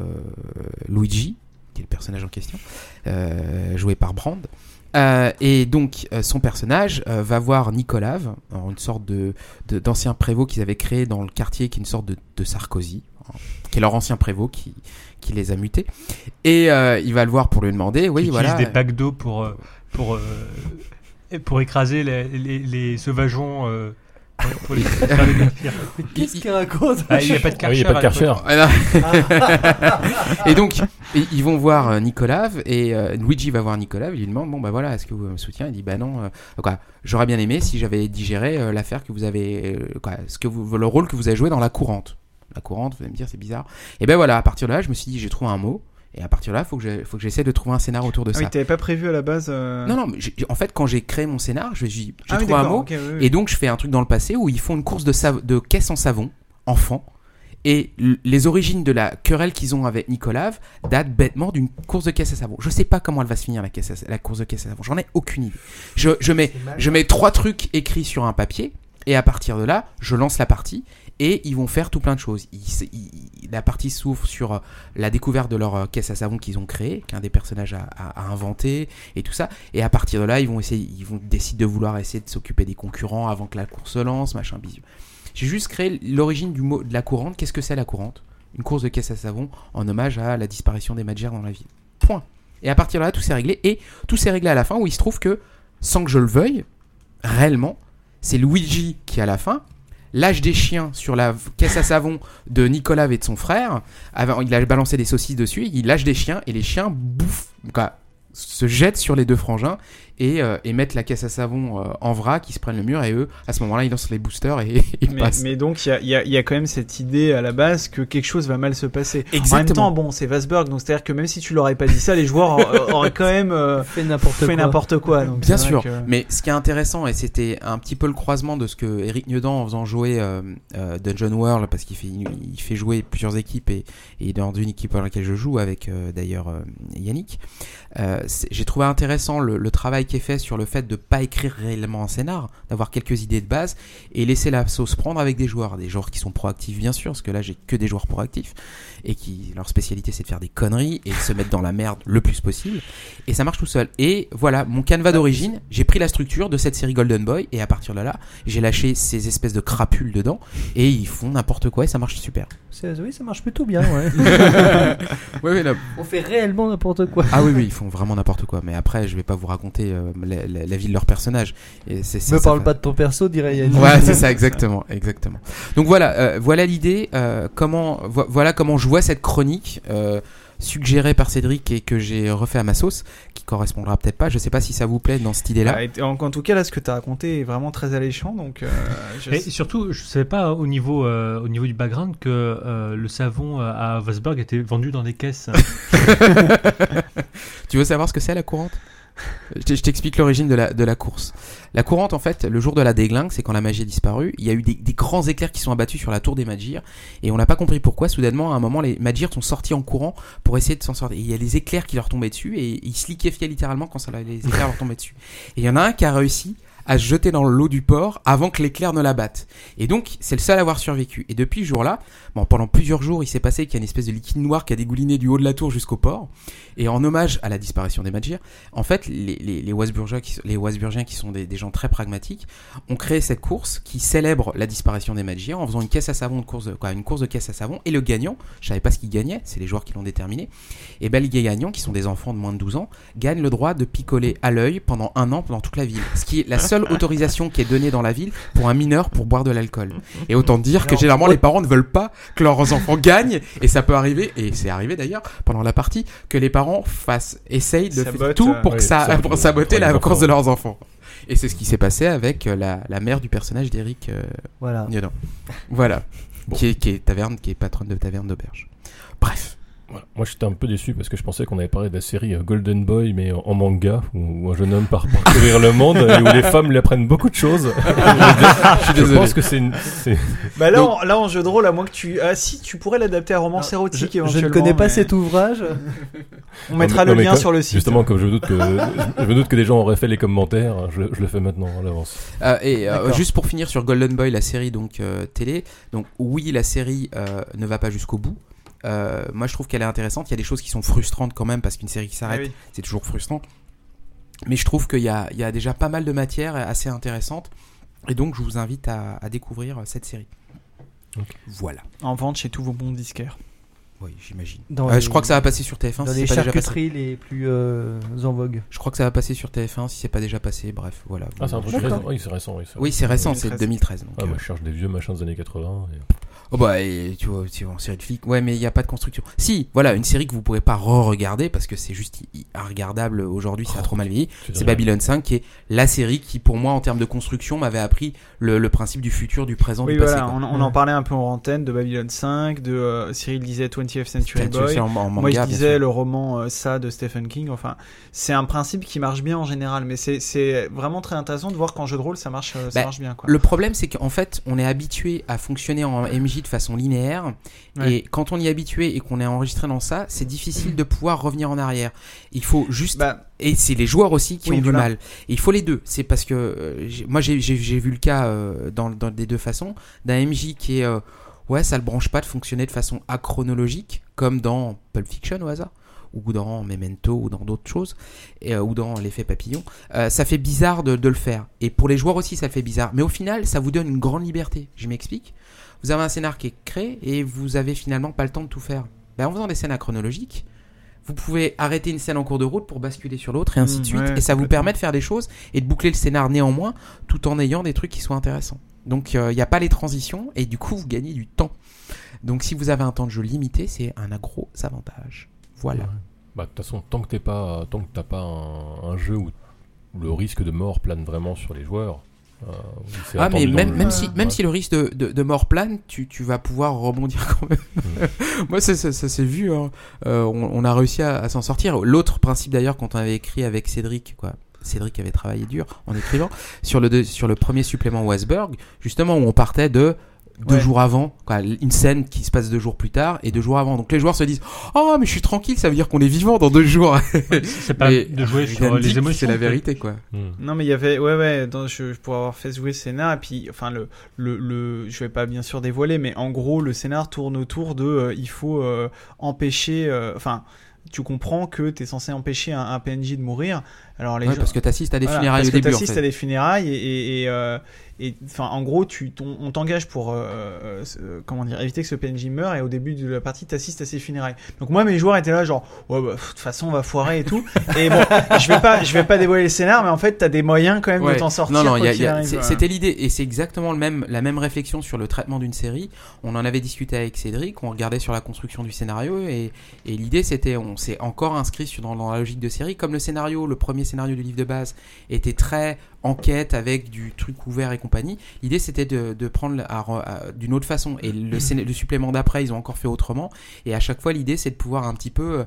Luigi, qui est le personnage en question, euh, joué par Brand. Euh, et donc euh, son personnage euh, va voir Nicolas, une sorte de, de d'ancien prévôt qu'ils avaient créé dans le quartier, qui est une sorte de, de Sarkozy, hein, qui est leur ancien prévôt qui qui les a mutés. Et euh, il va le voir pour lui demander, oui, qui voilà. utilise des packs d'eau pour euh, pour euh, pour écraser les les, les sauvageons. Euh... Pour les faire les mentir. Mais qu'est-ce qu'il raconte? Ah, il n'y a pas de Karcher. Ah oui, il n'y a pas de Karcher. Et donc, ils vont voir euh, Nicolas, et euh, Luigi va voir Nicolas, il lui demande, bon bah voilà, est-ce que vous me soutenez? Il dit, bah non, euh, quoi, j'aurais bien aimé si j'avais digéré euh, l'affaire que vous avez, euh, quoi, ce que vous, le rôle que vous avez joué dans La Courante. La Courante, vous allez me dire, c'est bizarre. Et ben voilà, à partir de là, je me suis dit, j'ai trouvé un mot. Et à partir de là, il faut que, je, faut que j'essaie de trouver un scénar autour de ah ça. Oui, t'avais pas prévu à la base euh... Non, non, mais j'ai, en fait, quand j'ai créé mon scénar, j'ai, j'ai ah, trouvé oui, un mot, okay, oui, oui. et donc je fais un truc dans le passé où ils font une course de, sav- de caisse en savon, enfant, et l- les origines de la querelle qu'ils ont avec Nicolas datent bêtement d'une course de caisse à savon. Je sais pas comment elle va se finir, la, caisse à, la course de caisse à savon, j'en ai aucune idée. Je, je, mets, je mets trois trucs écrits sur un papier, et à partir de là, je lance la partie, et ils vont faire tout plein de choses. Ils, ils, la partie s'ouvre sur euh, la découverte de leur euh, caisse à savon qu'ils ont créée, qu'un des personnages a, a, a inventé, et tout ça. Et à partir de là, ils vont essayer, ils vont décider de vouloir essayer de s'occuper des concurrents avant que la course se lance, machin, bisous. J'ai juste créé l'origine du mot de la courante. Qu'est-ce que c'est la courante? Une course de caisse à savon en hommage à la disparition des Magères dans la ville. Point. Et à partir de là, tout s'est réglé. Et tout s'est réglé à la fin où il se trouve que, sans que je le veuille, réellement, c'est Luigi qui, à la fin, lâche des chiens sur la caisse à savon de Nicolas et de son frère. Il a balancé des saucisses dessus, il lâche des chiens et les chiens bouffent, quoi, se jettent sur les deux frangins et, euh, et mettent la caisse à savon euh, en vrac, ils se prennent le mur et eux, à ce moment-là, ils lancent les boosters et ils mais, passent. Mais donc, il y a, y, a, y a quand même cette idée à la base que quelque chose va mal se passer. Exactement. En même temps, bon, c'est Wasberg, donc c'est-à-dire que même si tu leur avais pas dit ça, les joueurs euh, auraient quand même euh, fait n'importe fait quoi. n'importe quoi. Donc Bien c'est sûr, vrai que... mais ce qui est intéressant, et c'était un petit peu le croisement de ce que Eric Niedan, en faisant jouer euh, euh, Dungeon World, parce qu'il fait, il fait jouer plusieurs équipes, et, et dans une équipe dans laquelle je joue, avec euh, d'ailleurs euh, Yannick, euh, c'est, j'ai trouvé intéressant le, le travail qui est fait sur le fait de pas écrire réellement un scénar, d'avoir quelques idées de base et laisser la sauce prendre avec des joueurs, des joueurs qui sont proactifs bien sûr, parce que là j'ai que des joueurs proactifs et qui leur spécialité c'est de faire des conneries et de se mettre dans la merde le plus possible, et ça marche tout seul. Et voilà, mon canevas d'origine, j'ai pris la structure de cette série Golden Boy et à partir de là, j'ai lâché ces espèces de crapules dedans et ils font n'importe quoi et ça marche super. C'est, oui, ça marche plutôt bien, ouais. Ouais, ouais, là... On fait réellement n'importe quoi. Ah oui, oui, ils font vraiment n'importe quoi. Mais après, je vais pas vous raconter euh, la, la, la vie de leur personnage. Et c'est, c'est, Me ça parle fait... pas de ton perso, dirait Yannick. Ouais, c'est ça, exactement, exactement. Donc voilà, euh, voilà l'idée. Euh, comment, vo- voilà comment je vois cette chronique euh, suggérée par Cédric et que j'ai refait à ma sauce, qui correspondra peut-être pas. Je sais pas si ça vous plaît dans cette idée-là. Ah, et en, en tout cas, là, ce que tu as raconté est vraiment très alléchant. Donc, euh, je... Et surtout, je savais pas au niveau, euh, au niveau du background que euh, le savon euh, à Wasberg était vendu dans des caisses. Tu veux savoir ce que c'est la courante ? Je je t'explique l'origine de la, de la course. La courante, en fait, le jour de la déglingue, c'est quand la magie a disparu. Il y a eu des, des grands éclairs qui sont abattus sur la tour des Magirs. Et on n'a pas compris pourquoi. Soudainement, à un moment, les Magirs sont sortis en courant pour essayer de s'en sortir. Et il y a des éclairs qui leur tombaient dessus. Et ils se liquéfiaient littéralement quand ça, les éclairs leur tombaient dessus. Et il y en a un qui a réussi à se jeter dans l'eau du port avant que l'éclair ne l'abatte. Et donc, c'est le seul à avoir survécu. Et depuis ce jour-là, bon, pendant plusieurs jours, il s'est passé qu'il y a une espèce de liquide noir qui a dégouliné du haut de la tour jusqu'au port. Et en hommage à la disparition des Magirs, en fait, les, les, les Wasburgiens, qui, les Wasburgiens, qui sont des, des gens très pragmatiques, ont créé cette course qui célèbre la disparition des Magirs en faisant une caisse à savon, de course de, quoi, une course de caisse à savon. Et le gagnant, je savais pas ce qu'il gagnait, c'est les joueurs qui l'ont déterminé. Et ben, les gagnants, qui sont des enfants de moins de douze ans, gagnent le droit de picoler à l'œil pendant un an dans toute la ville. Ce qui est la seule autorisation qui est donnée dans la ville pour un mineur pour boire de l'alcool. Et autant dire que généralement les parents ne veulent pas que leurs enfants gagnent, et ça peut arriver, et c'est arrivé d'ailleurs pendant la partie, que les parents fassent, essayent de Sabote, faire tout pour euh, que oui, ça, sabote, pour saboter pour la les course enfants. de leurs enfants. Et c'est ce qui s'est passé avec euh, la, la mère du personnage d'Eric euh, Voilà. Niodon. Voilà. Bon. Qui est, qui est taverne, qui est patronne de taverne d'auberge. Bref. Voilà. Moi j'étais un peu déçu parce que je pensais qu'on avait parlé de la série euh, Golden Boy mais en, en manga où, où un jeune homme part parcourir le monde et où les femmes lui apprennent beaucoup de choses. Je suis désolé. Je pense que c'est une... C'est... Bah là, Donc- en, là, en jeu de rôle, à moins que tu. Ah, si, tu pourrais l'adapter à romance Alors, érotique je, je éventuellement. ne connais pas mais cet ouvrage. On mettra Non, mais- le non, mais lien comme- sur le site. Justement, comme je me doute que, je, je me doute que des gens auraient fait les commentaires, je, je le fais maintenant à l'avance. Euh, et euh, D'accord. juste pour finir sur Golden Boy, la série donc euh, télé. Donc oui, la série euh, ne va pas jusqu'au bout. Euh, moi, je trouve qu'elle est intéressante. Il y a des choses qui sont frustrantes quand même parce qu'une série qui s'arrête, Ah oui. c'est toujours frustrant. Mais je trouve qu'il y a, il y a déjà pas mal de matière assez intéressante. Et donc, je vous invite à, à découvrir cette série. Ok. Voilà. En vente chez tous vos bons disquaires. Oui, j'imagine. Dans Euh, les- Je crois que ça va passer sur T F un Dans si les c'est pas déjà passé. charcuteries les plus euh, en vogue. Je crois que ça va passer sur T F un si c'est pas déjà passé. Bref, voilà. Ah, c'est un truc D'accord. récent. Oui, c'est récent. Oui, c'est, Oui, c'est récent, c'est deux deux mille treize. Donc, Ah, euh, moi je cherche des vieux machins des années quatre-vingts. Et... Oh bah, et, tu vois, tu vois, en série de flics. Ouais, mais il n'y a pas de construction. Si, voilà, une série que vous pourrez pas re-regarder parce que c'est juste i- regardable aujourd'hui, ça a trop mal vieilli. Tu C'est dirais- Babylon cinq qui est la série qui, pour moi, en termes de construction, m'avait appris le, le principe du futur, du présent, Oui, du passé. voilà, quoi. on, on en parlait un peu en antenne de Babylon cinq, de euh, Cyril disait twentieth Century C'est- Boy. c'est en- en manga, Moi, je bien disais sûr. le roman euh, ça de Stephen King. Enfin, c'est un principe qui marche bien en général, mais c'est, c'est vraiment très intéressant de voir qu'en jeu de rôle ça marche, euh, ça Bah, marche bien. Quoi. Le problème, c'est qu'en fait, on est habitué à fonctionner en M J de façon linéaire. Ouais. Et quand on y est habitué et qu'on est enregistré dans ça, c'est difficile de pouvoir revenir en arrière. Il faut juste. Bah, Et c'est les joueurs aussi qui Oui, ont du voilà. mal. Et il faut les deux. C'est parce que euh, j'ai- moi j'ai, j'ai, j'ai vu le cas euh, dans, dans des deux façons d'un M J qui est euh, ouais, ça le branche pas de fonctionner de façon achronologique comme dans Pulp Fiction au hasard ou dans Memento ou dans d'autres choses et, euh, ou dans l'effet papillon. Euh, ça fait bizarre de, de le faire. Et pour les joueurs aussi ça fait bizarre. Mais au final ça vous donne une grande liberté. Je m'explique. Vous avez un scénar qui est créé et vous avez finalement pas le temps de tout faire. Ben, en faisant des scènes achronologiques, vous pouvez arrêter une scène en cours de route pour basculer sur l'autre et ainsi Mmh, de suite. ouais, et ça vous complètement. permet de faire des choses et de boucler le scénar néanmoins tout en ayant des trucs qui soient intéressants. Donc il n'y a pas les transitions et du coup vous gagnez du temps. Donc si vous avez un temps de jeu limité, c'est un gros avantage. Voilà. Ouais. Bah, de toute façon, tant que t'es pas, tant que t'as pas un, un jeu où, où le risque de mort plane vraiment sur les joueurs. Euh, où c'est Ah mais attendu dans même, le- même, si, même Ouais. si le risque de, de, de mort plane, tu, tu vas pouvoir rebondir quand même. Moi ça, ça, ça s'est vu, hein. Euh, on, on a réussi à, à s'en sortir. L'autre principe d'ailleurs quand on avait écrit avec Cédric, quoi. Cédric avait travaillé dur en écrivant sur le, deux- sur le premier supplément Wasberg, justement où on partait de deux Ouais. jours avant, quoi, une scène qui se passe deux jours plus tard et deux jours avant. Donc les joueurs se disent oh mais je suis tranquille, ça veut dire qu'on est vivant dans deux jours. C'est pas Mais de jouer sur rien ne les dit que émotions. c'est la quoi. vérité quoi. Hmm. Non mais il y avait ouais ouais dans, je, je pourrais avoir fait jouer le scénar et puis enfin le le le je vais pas bien sûr dévoiler mais en gros le scénar tourne autour de euh, il faut euh, empêcher euh, enfin tu comprends que t'es censé empêcher un, un P N J de mourir. Alors les Ouais, gens- parce que t'assistes à des Voilà, funérailles parce au que début en t'assistes fait. à des funérailles et et et, euh, et, enfin en gros tu ton- on t'engage pour euh, euh, euh, comment dire éviter que ce P N J meure et au début de la partie t'assistes à ses funérailles. Donc moi mes joueurs étaient là genre ouais bah, de toute façon on va foirer et tout et bon je vais pas je vais pas dévoiler le scénar mais en fait t'as des moyens quand même Ouais. de t'en sortir. Non, non, quoi il y a- qu'il il y a- arrive, c'est- voilà. c'était l'idée et c'est exactement le même, la même réflexion sur le traitement d'une série. On en avait discuté avec Cédric, on regardait sur la construction du scénario et, et l'idée c'était, on s'est encore inscrit sur, dans, dans la logique de série. Comme le scénario, le premier scénario du livre de base était très enquête avec du truc ouvert et compagnie, l'idée c'était de, de prendre à, à, d'une autre façon et le, scén- le supplément d'après ils ont encore fait autrement et à chaque fois l'idée c'est de pouvoir un petit peu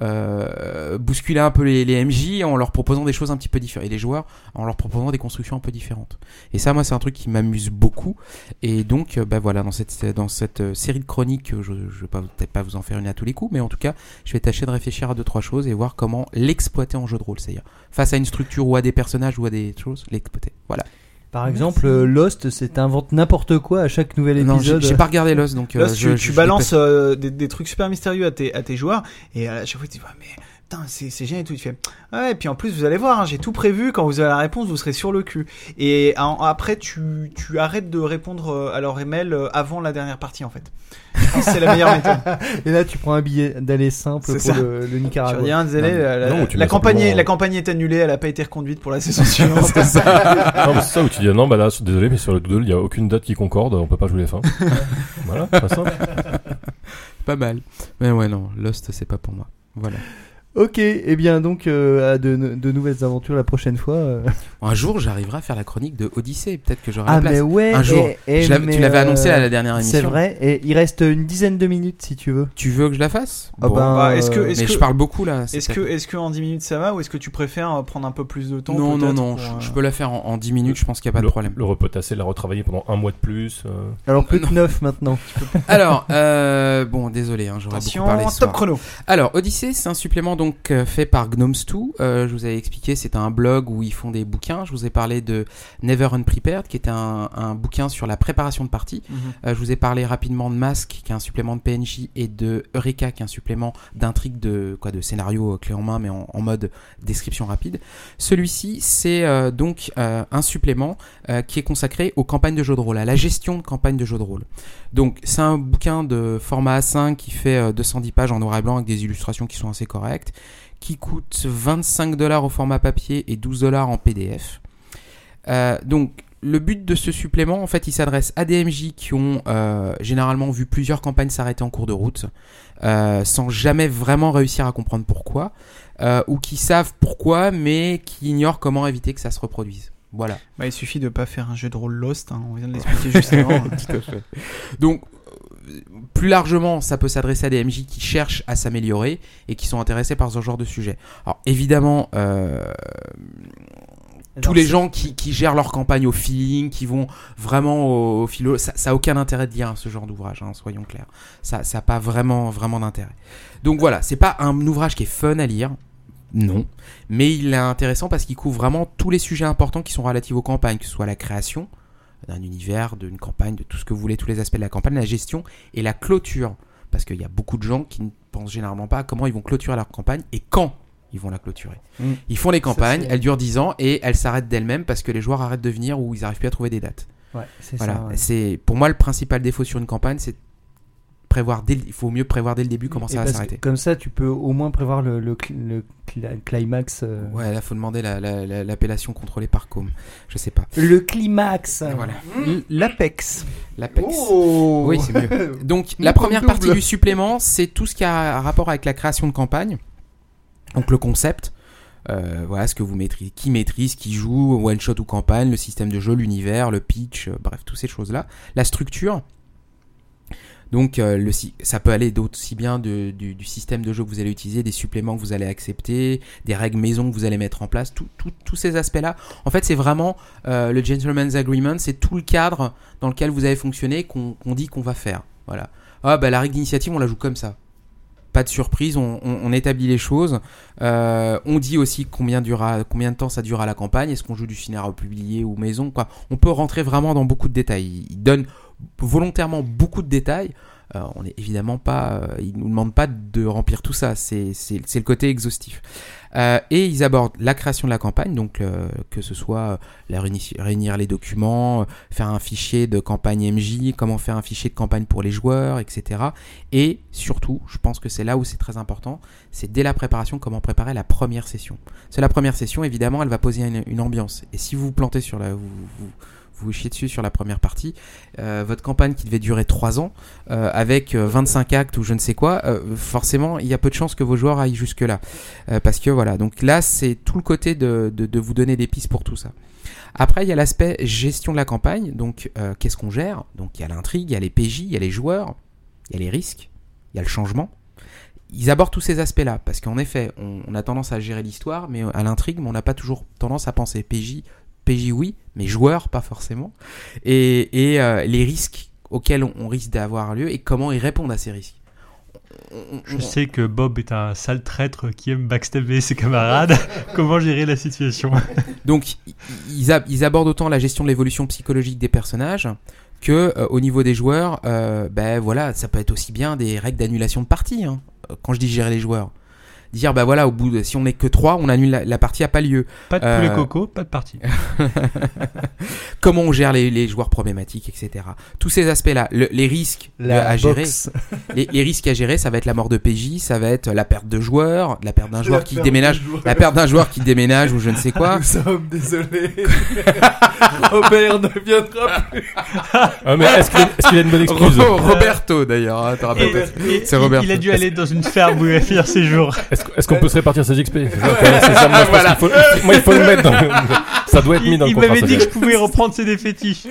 euh, bousculer un peu les, les M J en leur proposant des choses un petit peu différentes et les joueurs en leur proposant des constructions un peu différentes et ça moi c'est un truc qui m'amuse beaucoup et donc bah voilà dans cette, dans cette série de chroniques je ne vais pas, peut-être pas vous en faire une à tous les coups mais en tout cas je vais tâcher de réfléchir à deux trois choses et voir comment l'exploiter en jeu de rôle, c'est-à-dire face à une structure ou à des personnages ou à des choses l'exploiter. Voilà. Par exemple, euh, Lost, c'est invente n'importe quoi à chaque nouvel Non, j'ai, épisode. j'ai pas regardé Lost, donc Là, euh, tu, je, tu je- balances je- euh, des, des trucs super mystérieux à tes, à tes joueurs et à chaque fois tu dis ouais, mais putain c'est, c'est génial et tout tu fais ouais et puis en plus vous allez voir hein, j'ai tout prévu quand vous avez la réponse vous serez sur le cul et en- après tu, tu arrêtes de répondre euh, à leur email euh, avant la dernière partie en fait. Je pense que c'est la meilleure méthode. Et là, tu prends un billet d'aller simple C'est pour ça. le, le Tu Nicaragua. dis, hein, désolé, Non, la, la- non, tu la mets campagne, simplement- la campagne est annulée, elle a pas été reconduite pour la saison suivante. C'est ça. Non, mais c'est ça où tu dis non, bah là, désolé, mais sur le doodle, il n'y a aucune date qui concorde, on peut pas jouer les fins. Voilà, pas simple. Pas mal. Mais ouais, non, Lost, c'est pas pour moi. Voilà. Ok, et bien donc euh, à de, de nouvelles aventures la prochaine fois. euh. Un jour, j'arriverai à faire la chronique de Odyssey. Peut-être que j'aurai Ah la place. mais ouais. Un jour. et- et Je l'avais- mais, tu l'avais euh, annoncé à la dernière émission. C'est vrai. Et il reste une dizaine de minutes si tu veux. Tu veux que je la fasse Ah Bon. ben, Bah, est-ce que- euh, est-ce Mais que- je parle beaucoup là. c'est Est-ce que, peut-être- est-ce que en dix minutes ça va ou est-ce que tu préfères euh, prendre un peu plus de temps Non, non, peut-être non. pour, Je, euh, je peux la faire en, en dix minutes. Je pense qu'il n'y a pas le, de problème. Le repotasser, la retravailler pendant un mois de plus. euh. Alors plus que neuf maintenant. Alors, euh, bon, désolé, hein, j'aurais Attention, beaucoup parlé ce top soir. chrono. Alors, Odyssey, c'est un supplément donc euh, fait par Gnomes deux. Euh, je vous avais expliqué, c'est un blog où ils font des bouquins. Je vous ai parlé de Never Unprepared, qui était un, un bouquin sur la préparation de partie. Euh, je vous ai parlé rapidement de Mask, qui est un supplément de P N J, et de Eureka, qui est un supplément d'intrigue de quoi, de scénario euh, clé en main, mais en, en mode description rapide. Celui-ci, c'est euh, donc euh, un supplément euh, qui est consacré aux campagnes de jeux de rôle, à la gestion de campagnes de jeux de rôle. Donc, c'est un bouquin de format A cinq qui fait euh, deux cent dix pages en noir et blanc avec des illustrations qui sont assez correctes, qui coûte vingt-cinq dollars au format papier et douze dollars en P D F. Euh, donc, le but de ce supplément, en fait, il s'adresse à des M J qui ont euh, généralement vu plusieurs campagnes s'arrêter en cours de route, euh, sans jamais vraiment réussir à comprendre pourquoi, euh, ou qui savent pourquoi, mais qui ignorent comment éviter que ça se reproduise. Voilà. Bah, il suffit de pas faire un jeu de rôle Lost, hein, on vient de l'expliquer juste avant. Tout à fait. Donc, euh, plus largement, ça peut s'adresser à des M J qui cherchent à s'améliorer et qui sont intéressés par ce genre de sujet. Alors, évidemment, euh, tous les gens qui, qui gèrent leur campagne au feeling, qui vont vraiment au, au philo, ça, ça a aucun intérêt de lire ce genre d'ouvrage, hein, soyons clairs. Ça, ça a pas vraiment, vraiment d'intérêt. Donc voilà, c'est pas un ouvrage qui est fun à lire, non, mais il est intéressant parce qu'il couvre vraiment tous les sujets importants qui sont relatifs aux campagnes, que ce soit la création d'un univers, d'une campagne, de tout ce que vous voulez, tous les aspects de la campagne, la gestion et la clôture, parce qu'il y a beaucoup de gens qui ne pensent généralement pas à comment ils vont clôturer leur campagne et quand ils vont la clôturer. Mm. Ils font les campagnes, Ça, c'est- elles durent dix ans et elles s'arrêtent d'elles-mêmes parce que les joueurs arrêtent de venir ou ils n'arrivent plus à trouver des dates. Ouais, c'est Voilà. ça. ouais. C'est, pour moi, le principal défaut sur une campagne, c'est prévoir dès le- il faut mieux prévoir dès le début comment Et ça va parce que s'arrêter. Comme ça, tu peux au moins prévoir le, le, cl- le cl- climax. euh. Ouais, là, faut demander la, la- la- l'appellation contrôlée par Com. Je sais pas. Le climax. Voilà. L- L'Apex. L'Apex. Oh. Oui, c'est mieux. Donc, Mon la première double. partie du supplément, c'est tout ce qui a un rapport avec la création de campagne. Donc, le concept. Euh, voilà, ce que vous maîtrisez, qui maîtrise, qui joue, one shot ou campagne, le système de jeu, l'univers, le pitch, euh, bref, toutes ces choses-là. La structure. Donc euh, le, ça peut aller aussi bien de, du, du système de jeu que vous allez utiliser, des suppléments que vous allez accepter, des règles maison que vous allez mettre en place, tout, tout, tous ces aspects-là. En fait, c'est vraiment euh, le Gentleman's Agreement, c'est tout le cadre dans lequel vous avez fonctionné qu'on, qu'on dit qu'on va faire. Voilà. Ah bah la règle d'initiative, on la joue comme ça. Pas de surprise, on, on, on établit les choses. Euh, on dit aussi combien, durera, combien de temps ça durera la campagne. Est-ce qu'on joue du scénario publié ou maison, quoi. On peut rentrer vraiment dans beaucoup de détails. Il donne volontairement beaucoup de détails. Euh, on n'est évidemment pas, euh, ils nous demandent pas de remplir tout ça. C'est, c'est, c'est le côté exhaustif. Euh, et ils abordent la création de la campagne, donc euh, que ce soit euh, la réuni- réunir les documents, euh, faire un fichier de campagne M J, comment faire un fichier de campagne pour les joueurs, et cetera. Et surtout, je pense que c'est là où c'est très important, c'est dès la préparation comment préparer la première session. C'est la première session, évidemment, elle va poser une, une ambiance. Et si vous vous plantez sur la, vous, vous, vous vous chiez dessus sur la première partie, euh, votre campagne qui devait durer trois ans, euh, avec euh, vingt-cinq actes ou je ne sais quoi, euh, forcément, il y a peu de chances que vos joueurs aillent jusque-là. Euh, parce que voilà, donc là, c'est tout le côté de, de, de vous donner des pistes pour tout ça. Après, il y a l'aspect gestion de la campagne, donc euh, qu'est-ce qu'on gère ? Donc il y a l'intrigue, il y a les P J, il y a les joueurs, il y a les risques, il y a le changement. Ils abordent tous ces aspects-là, parce qu'en effet, on, on a tendance à gérer l'histoire, mais à l'intrigue, mais on n'a pas toujours tendance à penser P J, P J oui, mais joueurs pas forcément, et, et euh, les risques auxquels on, on risque d'avoir lieu et comment ils répondent à ces risques. On, on, Je sais que Bob est un sale traître qui aime backstabber ses camarades. Comment gérer la situation ? Donc ils, ab- ils abordent autant la gestion de l'évolution psychologique des personnages que euh, au niveau des joueurs, euh, ben voilà, ça peut être aussi bien des règles d'annulation de partie. Hein, quand je dis gérer les joueurs. Dire bah voilà, au bout de, si on n'est que trois, on annule la, la partie a pas lieu. Pas de euh... poulet coco, pas de partie. Comment on gère les, les joueurs problématiques, et cetera. Tous ces aspects-là, le, les risques La à gérer, box. les, les risques à gérer, ça va être la mort de P J, ça va être la perte de joueurs, la perte d'un joueur La qui perte déménage, de joueur. la perte d'un joueur qui déménage ou je ne sais quoi. Nous sommes désolés. Robert ne viendra plus. Ah, mais est-ce qu'il, a, est-ce qu'il a une bonne excuse ? Ro- Roberto d'ailleurs, hein, t'as rappelé. Et- et- C'est il- Roberto. Il a dû aller dans une ferme où il va finir ses jours. Est-ce, est-ce qu'on peut se répartir ses X P ? C'est ça, okay, c'est ça, moi, je Voilà. pense qu'il faut, moi, il faut le mettre dans le- ça doit être mis Il, dans le il contrat m'avait dit que social. je pouvais reprendre ses défaitifs.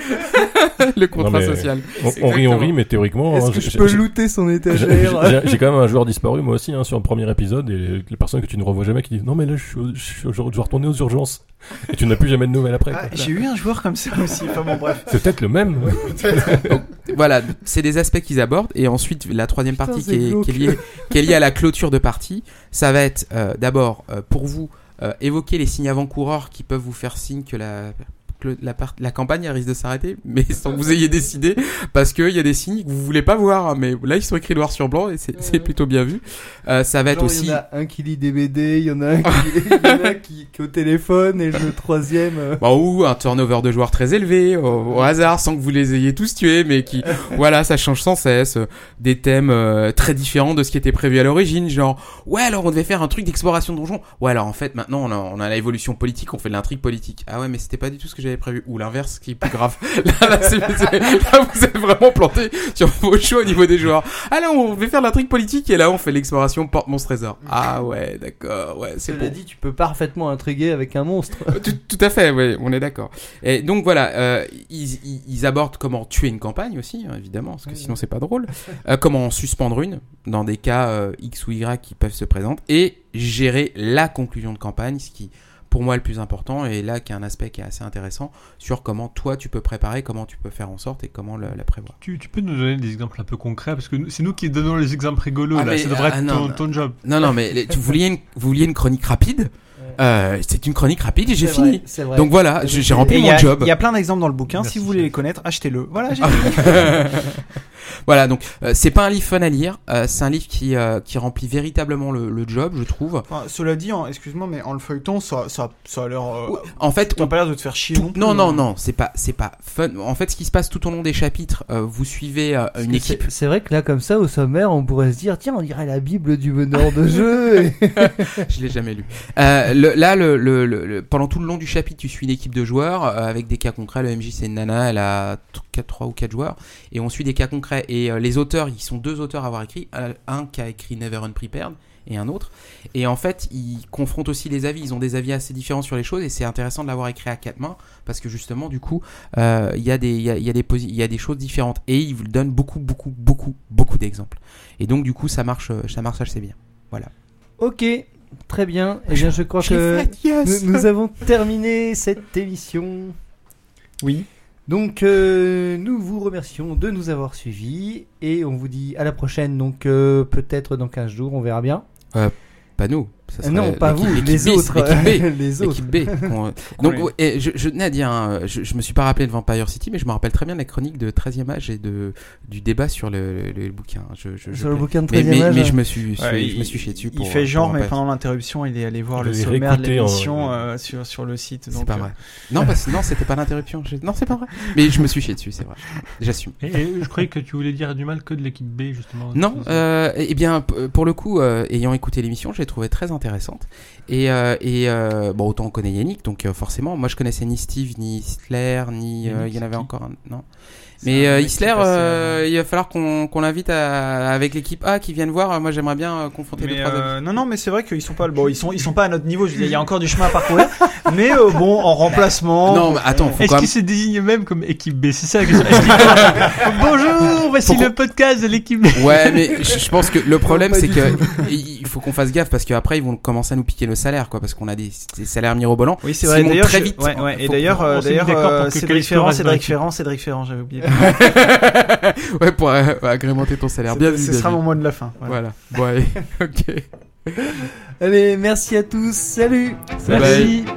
Le contrat Non, mais- social. On, on rit, on rit, mais théoriquement, Est-ce hein, que j'ai- je peux j'ai- looter son j'ai, étagère? j'ai- j'ai quand même un joueur disparu, moi aussi, hein, sur le premier épisode, et les personnes que tu ne revois jamais qui disent non, mais là, je, suis au- je, suis au- je dois retourner aux urgences. Et tu n'as plus jamais de nouvelles après. Ah, quoi. j'ai eu un joueur comme ça aussi. Enfin bon, bref. C'est peut-être le même. Donc, voilà, c'est des aspects qu'ils abordent. Et ensuite, la troisième Putain, partie c'est qui est, glauque. qui, est liée, qui est liée à la clôture de partie, ça va être euh, d'abord euh, pour vous euh, évoquer les signes avant-coureurs qui peuvent vous faire signe que la, que le- la, part- la campagne elle risque de s'arrêter, mais sans que vous ayez décidé, parce qu'il y a des signes que vous voulez pas voir, hein, mais là ils sont écrits noir sur blanc et c'est, c'est plutôt bien vu. Euh, ça va être Genre, aussi. il y en a un qui lit des B D, il y en a un qui, il y en a un qui, qui est au téléphone et le troisième. euh, Bah, ou un turnover de joueurs très élevé, au, au hasard, sans que vous les ayez tous tués, mais qui, voilà, ça change sans cesse. euh, Des thèmes euh, très différents de ce qui était prévu à l'origine, genre, ouais, alors on devait faire un truc d'exploration de donjon. Ouais, alors en fait, maintenant, on a, on a l'évolution politique, on fait de l'intrigue politique. Ah ouais, mais c'était pas du tout ce que j'avais prévu. Ou l'inverse, qui est plus grave. Là, là, c'est, c'est- là, vous êtes vraiment planté sur vos choix au niveau des joueurs. Ah là, on devait faire de l'intrigue politique, et là, on fait l'exploration porte-monstre trésor. Ah ouais, d'accord, ouais, c'est Cela bon. dit, tu peux parfaitement intriguer avec un monstre. tout, tout à fait, oui, on est d'accord. Et donc voilà, euh, ils, ils, ils abordent comment tuer une campagne aussi, hein, évidemment, parce que Oui, sinon oui. c'est pas drôle. Euh, comment en suspendre une dans des cas euh, X ou Y qui peuvent se présenter, et gérer la conclusion de campagne, ce qui pour moi est le plus important, et là qui est un aspect qui est assez intéressant sur comment toi tu peux préparer, comment tu peux faire en sorte et comment le- la prévoir. Tu, tu peux nous donner des exemples un peu concrets parce que nous- c'est nous qui donnons les exemples rigolos Ah, là. mais, Ça devrait ah, être non, ton, ton job. Non, non, mais les- tu, vous, vouliez une, vous vouliez une chronique rapide, euh, c'est une chronique rapide et j'ai C'est fini. vrai, c'est vrai. Donc voilà, j'ai, j'ai Et rempli il y mon a- job. Il y a plein d'exemples dans le bouquin. Merci, Si vous voulez chef. les connaître, achetez-le. Voilà, j'ai Voilà, donc euh, c'est pas un livre fun à lire, euh, c'est un livre qui, euh, qui remplit véritablement le, le job, je trouve. Enfin, cela dit, en- excuse-moi, mais en le feuilleton, ça, ça, ça a l'air. Euh, En fait, T'as on- pas l'air de te faire chier tout- non plus. non, non, hein. non, c'est pas, c'est pas fun. En fait, ce qui se passe tout au long des chapitres, euh, vous suivez euh, Parce une que équipe. C'est, c'est vrai que là, comme ça, au sommaire, on pourrait se dire, tiens, on dirait la Bible du meneur de jeu. Et... Je l'ai jamais lu. Euh, le, là, le, le, le, le- pendant tout le long du chapitre, tu suis une équipe de joueurs euh, avec des cas concrets. Le M J, c'est une nana, elle a trois ou quatre joueurs, et on suit des cas concrets. Et euh, les auteurs, ils sont deux auteurs à avoir écrit. Euh, Un qui a écrit Never Unprepared et un autre. Et en fait, ils confrontent aussi les avis. Ils ont des avis assez différents sur les choses et c'est intéressant de l'avoir écrit à quatre mains parce que justement, du coup, euh, il y a des, il y a, il y a des posi- il y a des choses différentes et ils vous donnent beaucoup, beaucoup, beaucoup, beaucoup d'exemples. Et donc, du coup, ça marche, ça marche assez bien. Voilà. Ok, très bien. Eh bien, je crois J'ai que fait, yes. nous, nous avons terminé cette émission. Oui. Donc, euh, nous vous remercions de nous avoir suivis et on vous dit à la prochaine. Donc, euh, peut-être dans quinze jours, on verra bien. Euh, pas nous. Ça serait Non, pas l'équipe- vous, l'équipe les B, autres. L'équipe B. les autres. L'équipe B. On- Donc, les- ouais, et je, je tenais à dire, hein, je, je me suis pas rappelé de Vampire City, mais je me rappelle très bien de la chronique de treizième âge et de, du débat sur le, le, le bouquin. Je, je, je Sur le bouquin de mais, treizième mais, âge. mais je me suis, Ouais, suis- je me suis chié dessus. Il Pour, fait genre, pour mais Vampire pendant l'interruption, il est allé voir Il le avait sommaire de réécouté en- l'émission euh, sur, sur le site. C'est donc, pas euh, vrai. Non, parce, non, c'était pas l'interruption. Je- Non, c'est pas vrai. Mais je me suis chié dessus, c'est vrai. J'assume. Et, et je croyais que tu voulais dire du mal que de l'équipe B, justement. Non, euh, eh bien, p- pour le coup, euh, ayant écouté l'émission, je l'ai trouvée très intéressante. Et, euh, et euh, bon, autant on connaît Yannick, donc euh, forcément, moi je connaissais ni Steve, ni Hitler, ni. euh, Yannick, il y en avait c'est qui encore un. Non. C'est Mais un euh, mec qui Hitler, passait, euh, euh, il va falloir qu'on, qu'on l'invite à, avec l'équipe A qui vienne voir. Moi j'aimerais bien euh, confronter Mais les trois euh, amis. non, non, mais c'est vrai qu'ils sont pas, bon, ils sont, ils sont pas à notre niveau. Je veux dire, il y a encore du chemin à parcourir. Mais euh, bon, en remplacement. Non, mais attends, faut Est-ce quand qu'il même. se désigne même comme équipe B? C'est ça la question. Est-ce qu'il- Bonjour, voici Pourquoi- le podcast de l'équipe B. Ouais, mais je, je pense que le problème pas c'est du que il faut qu'on fasse gaffe parce qu'après ils vont commencer à nous piquer le salaire, quoi, parce qu'on a des, des salaires mirobolants. Oui, c'est S'ils vrai. montent D'ailleurs, très je- vite. ouais, ouais. Et Faut- d'ailleurs, on euh, s'est mis d'ailleurs, d'accord euh, pour que Cédric Callisto Ferrand, reste dans Cédric l'équipe. Ferrand, Cédric Ferrand, j'avais oublié. Ouais, pour euh, agrémenter ton salaire. Bien vu. Ce bien sera vu. mon mot de la fin. Voilà. Voilà. Bon, allez. Ok. Allez, merci à tous. Salut. Bye. Merci.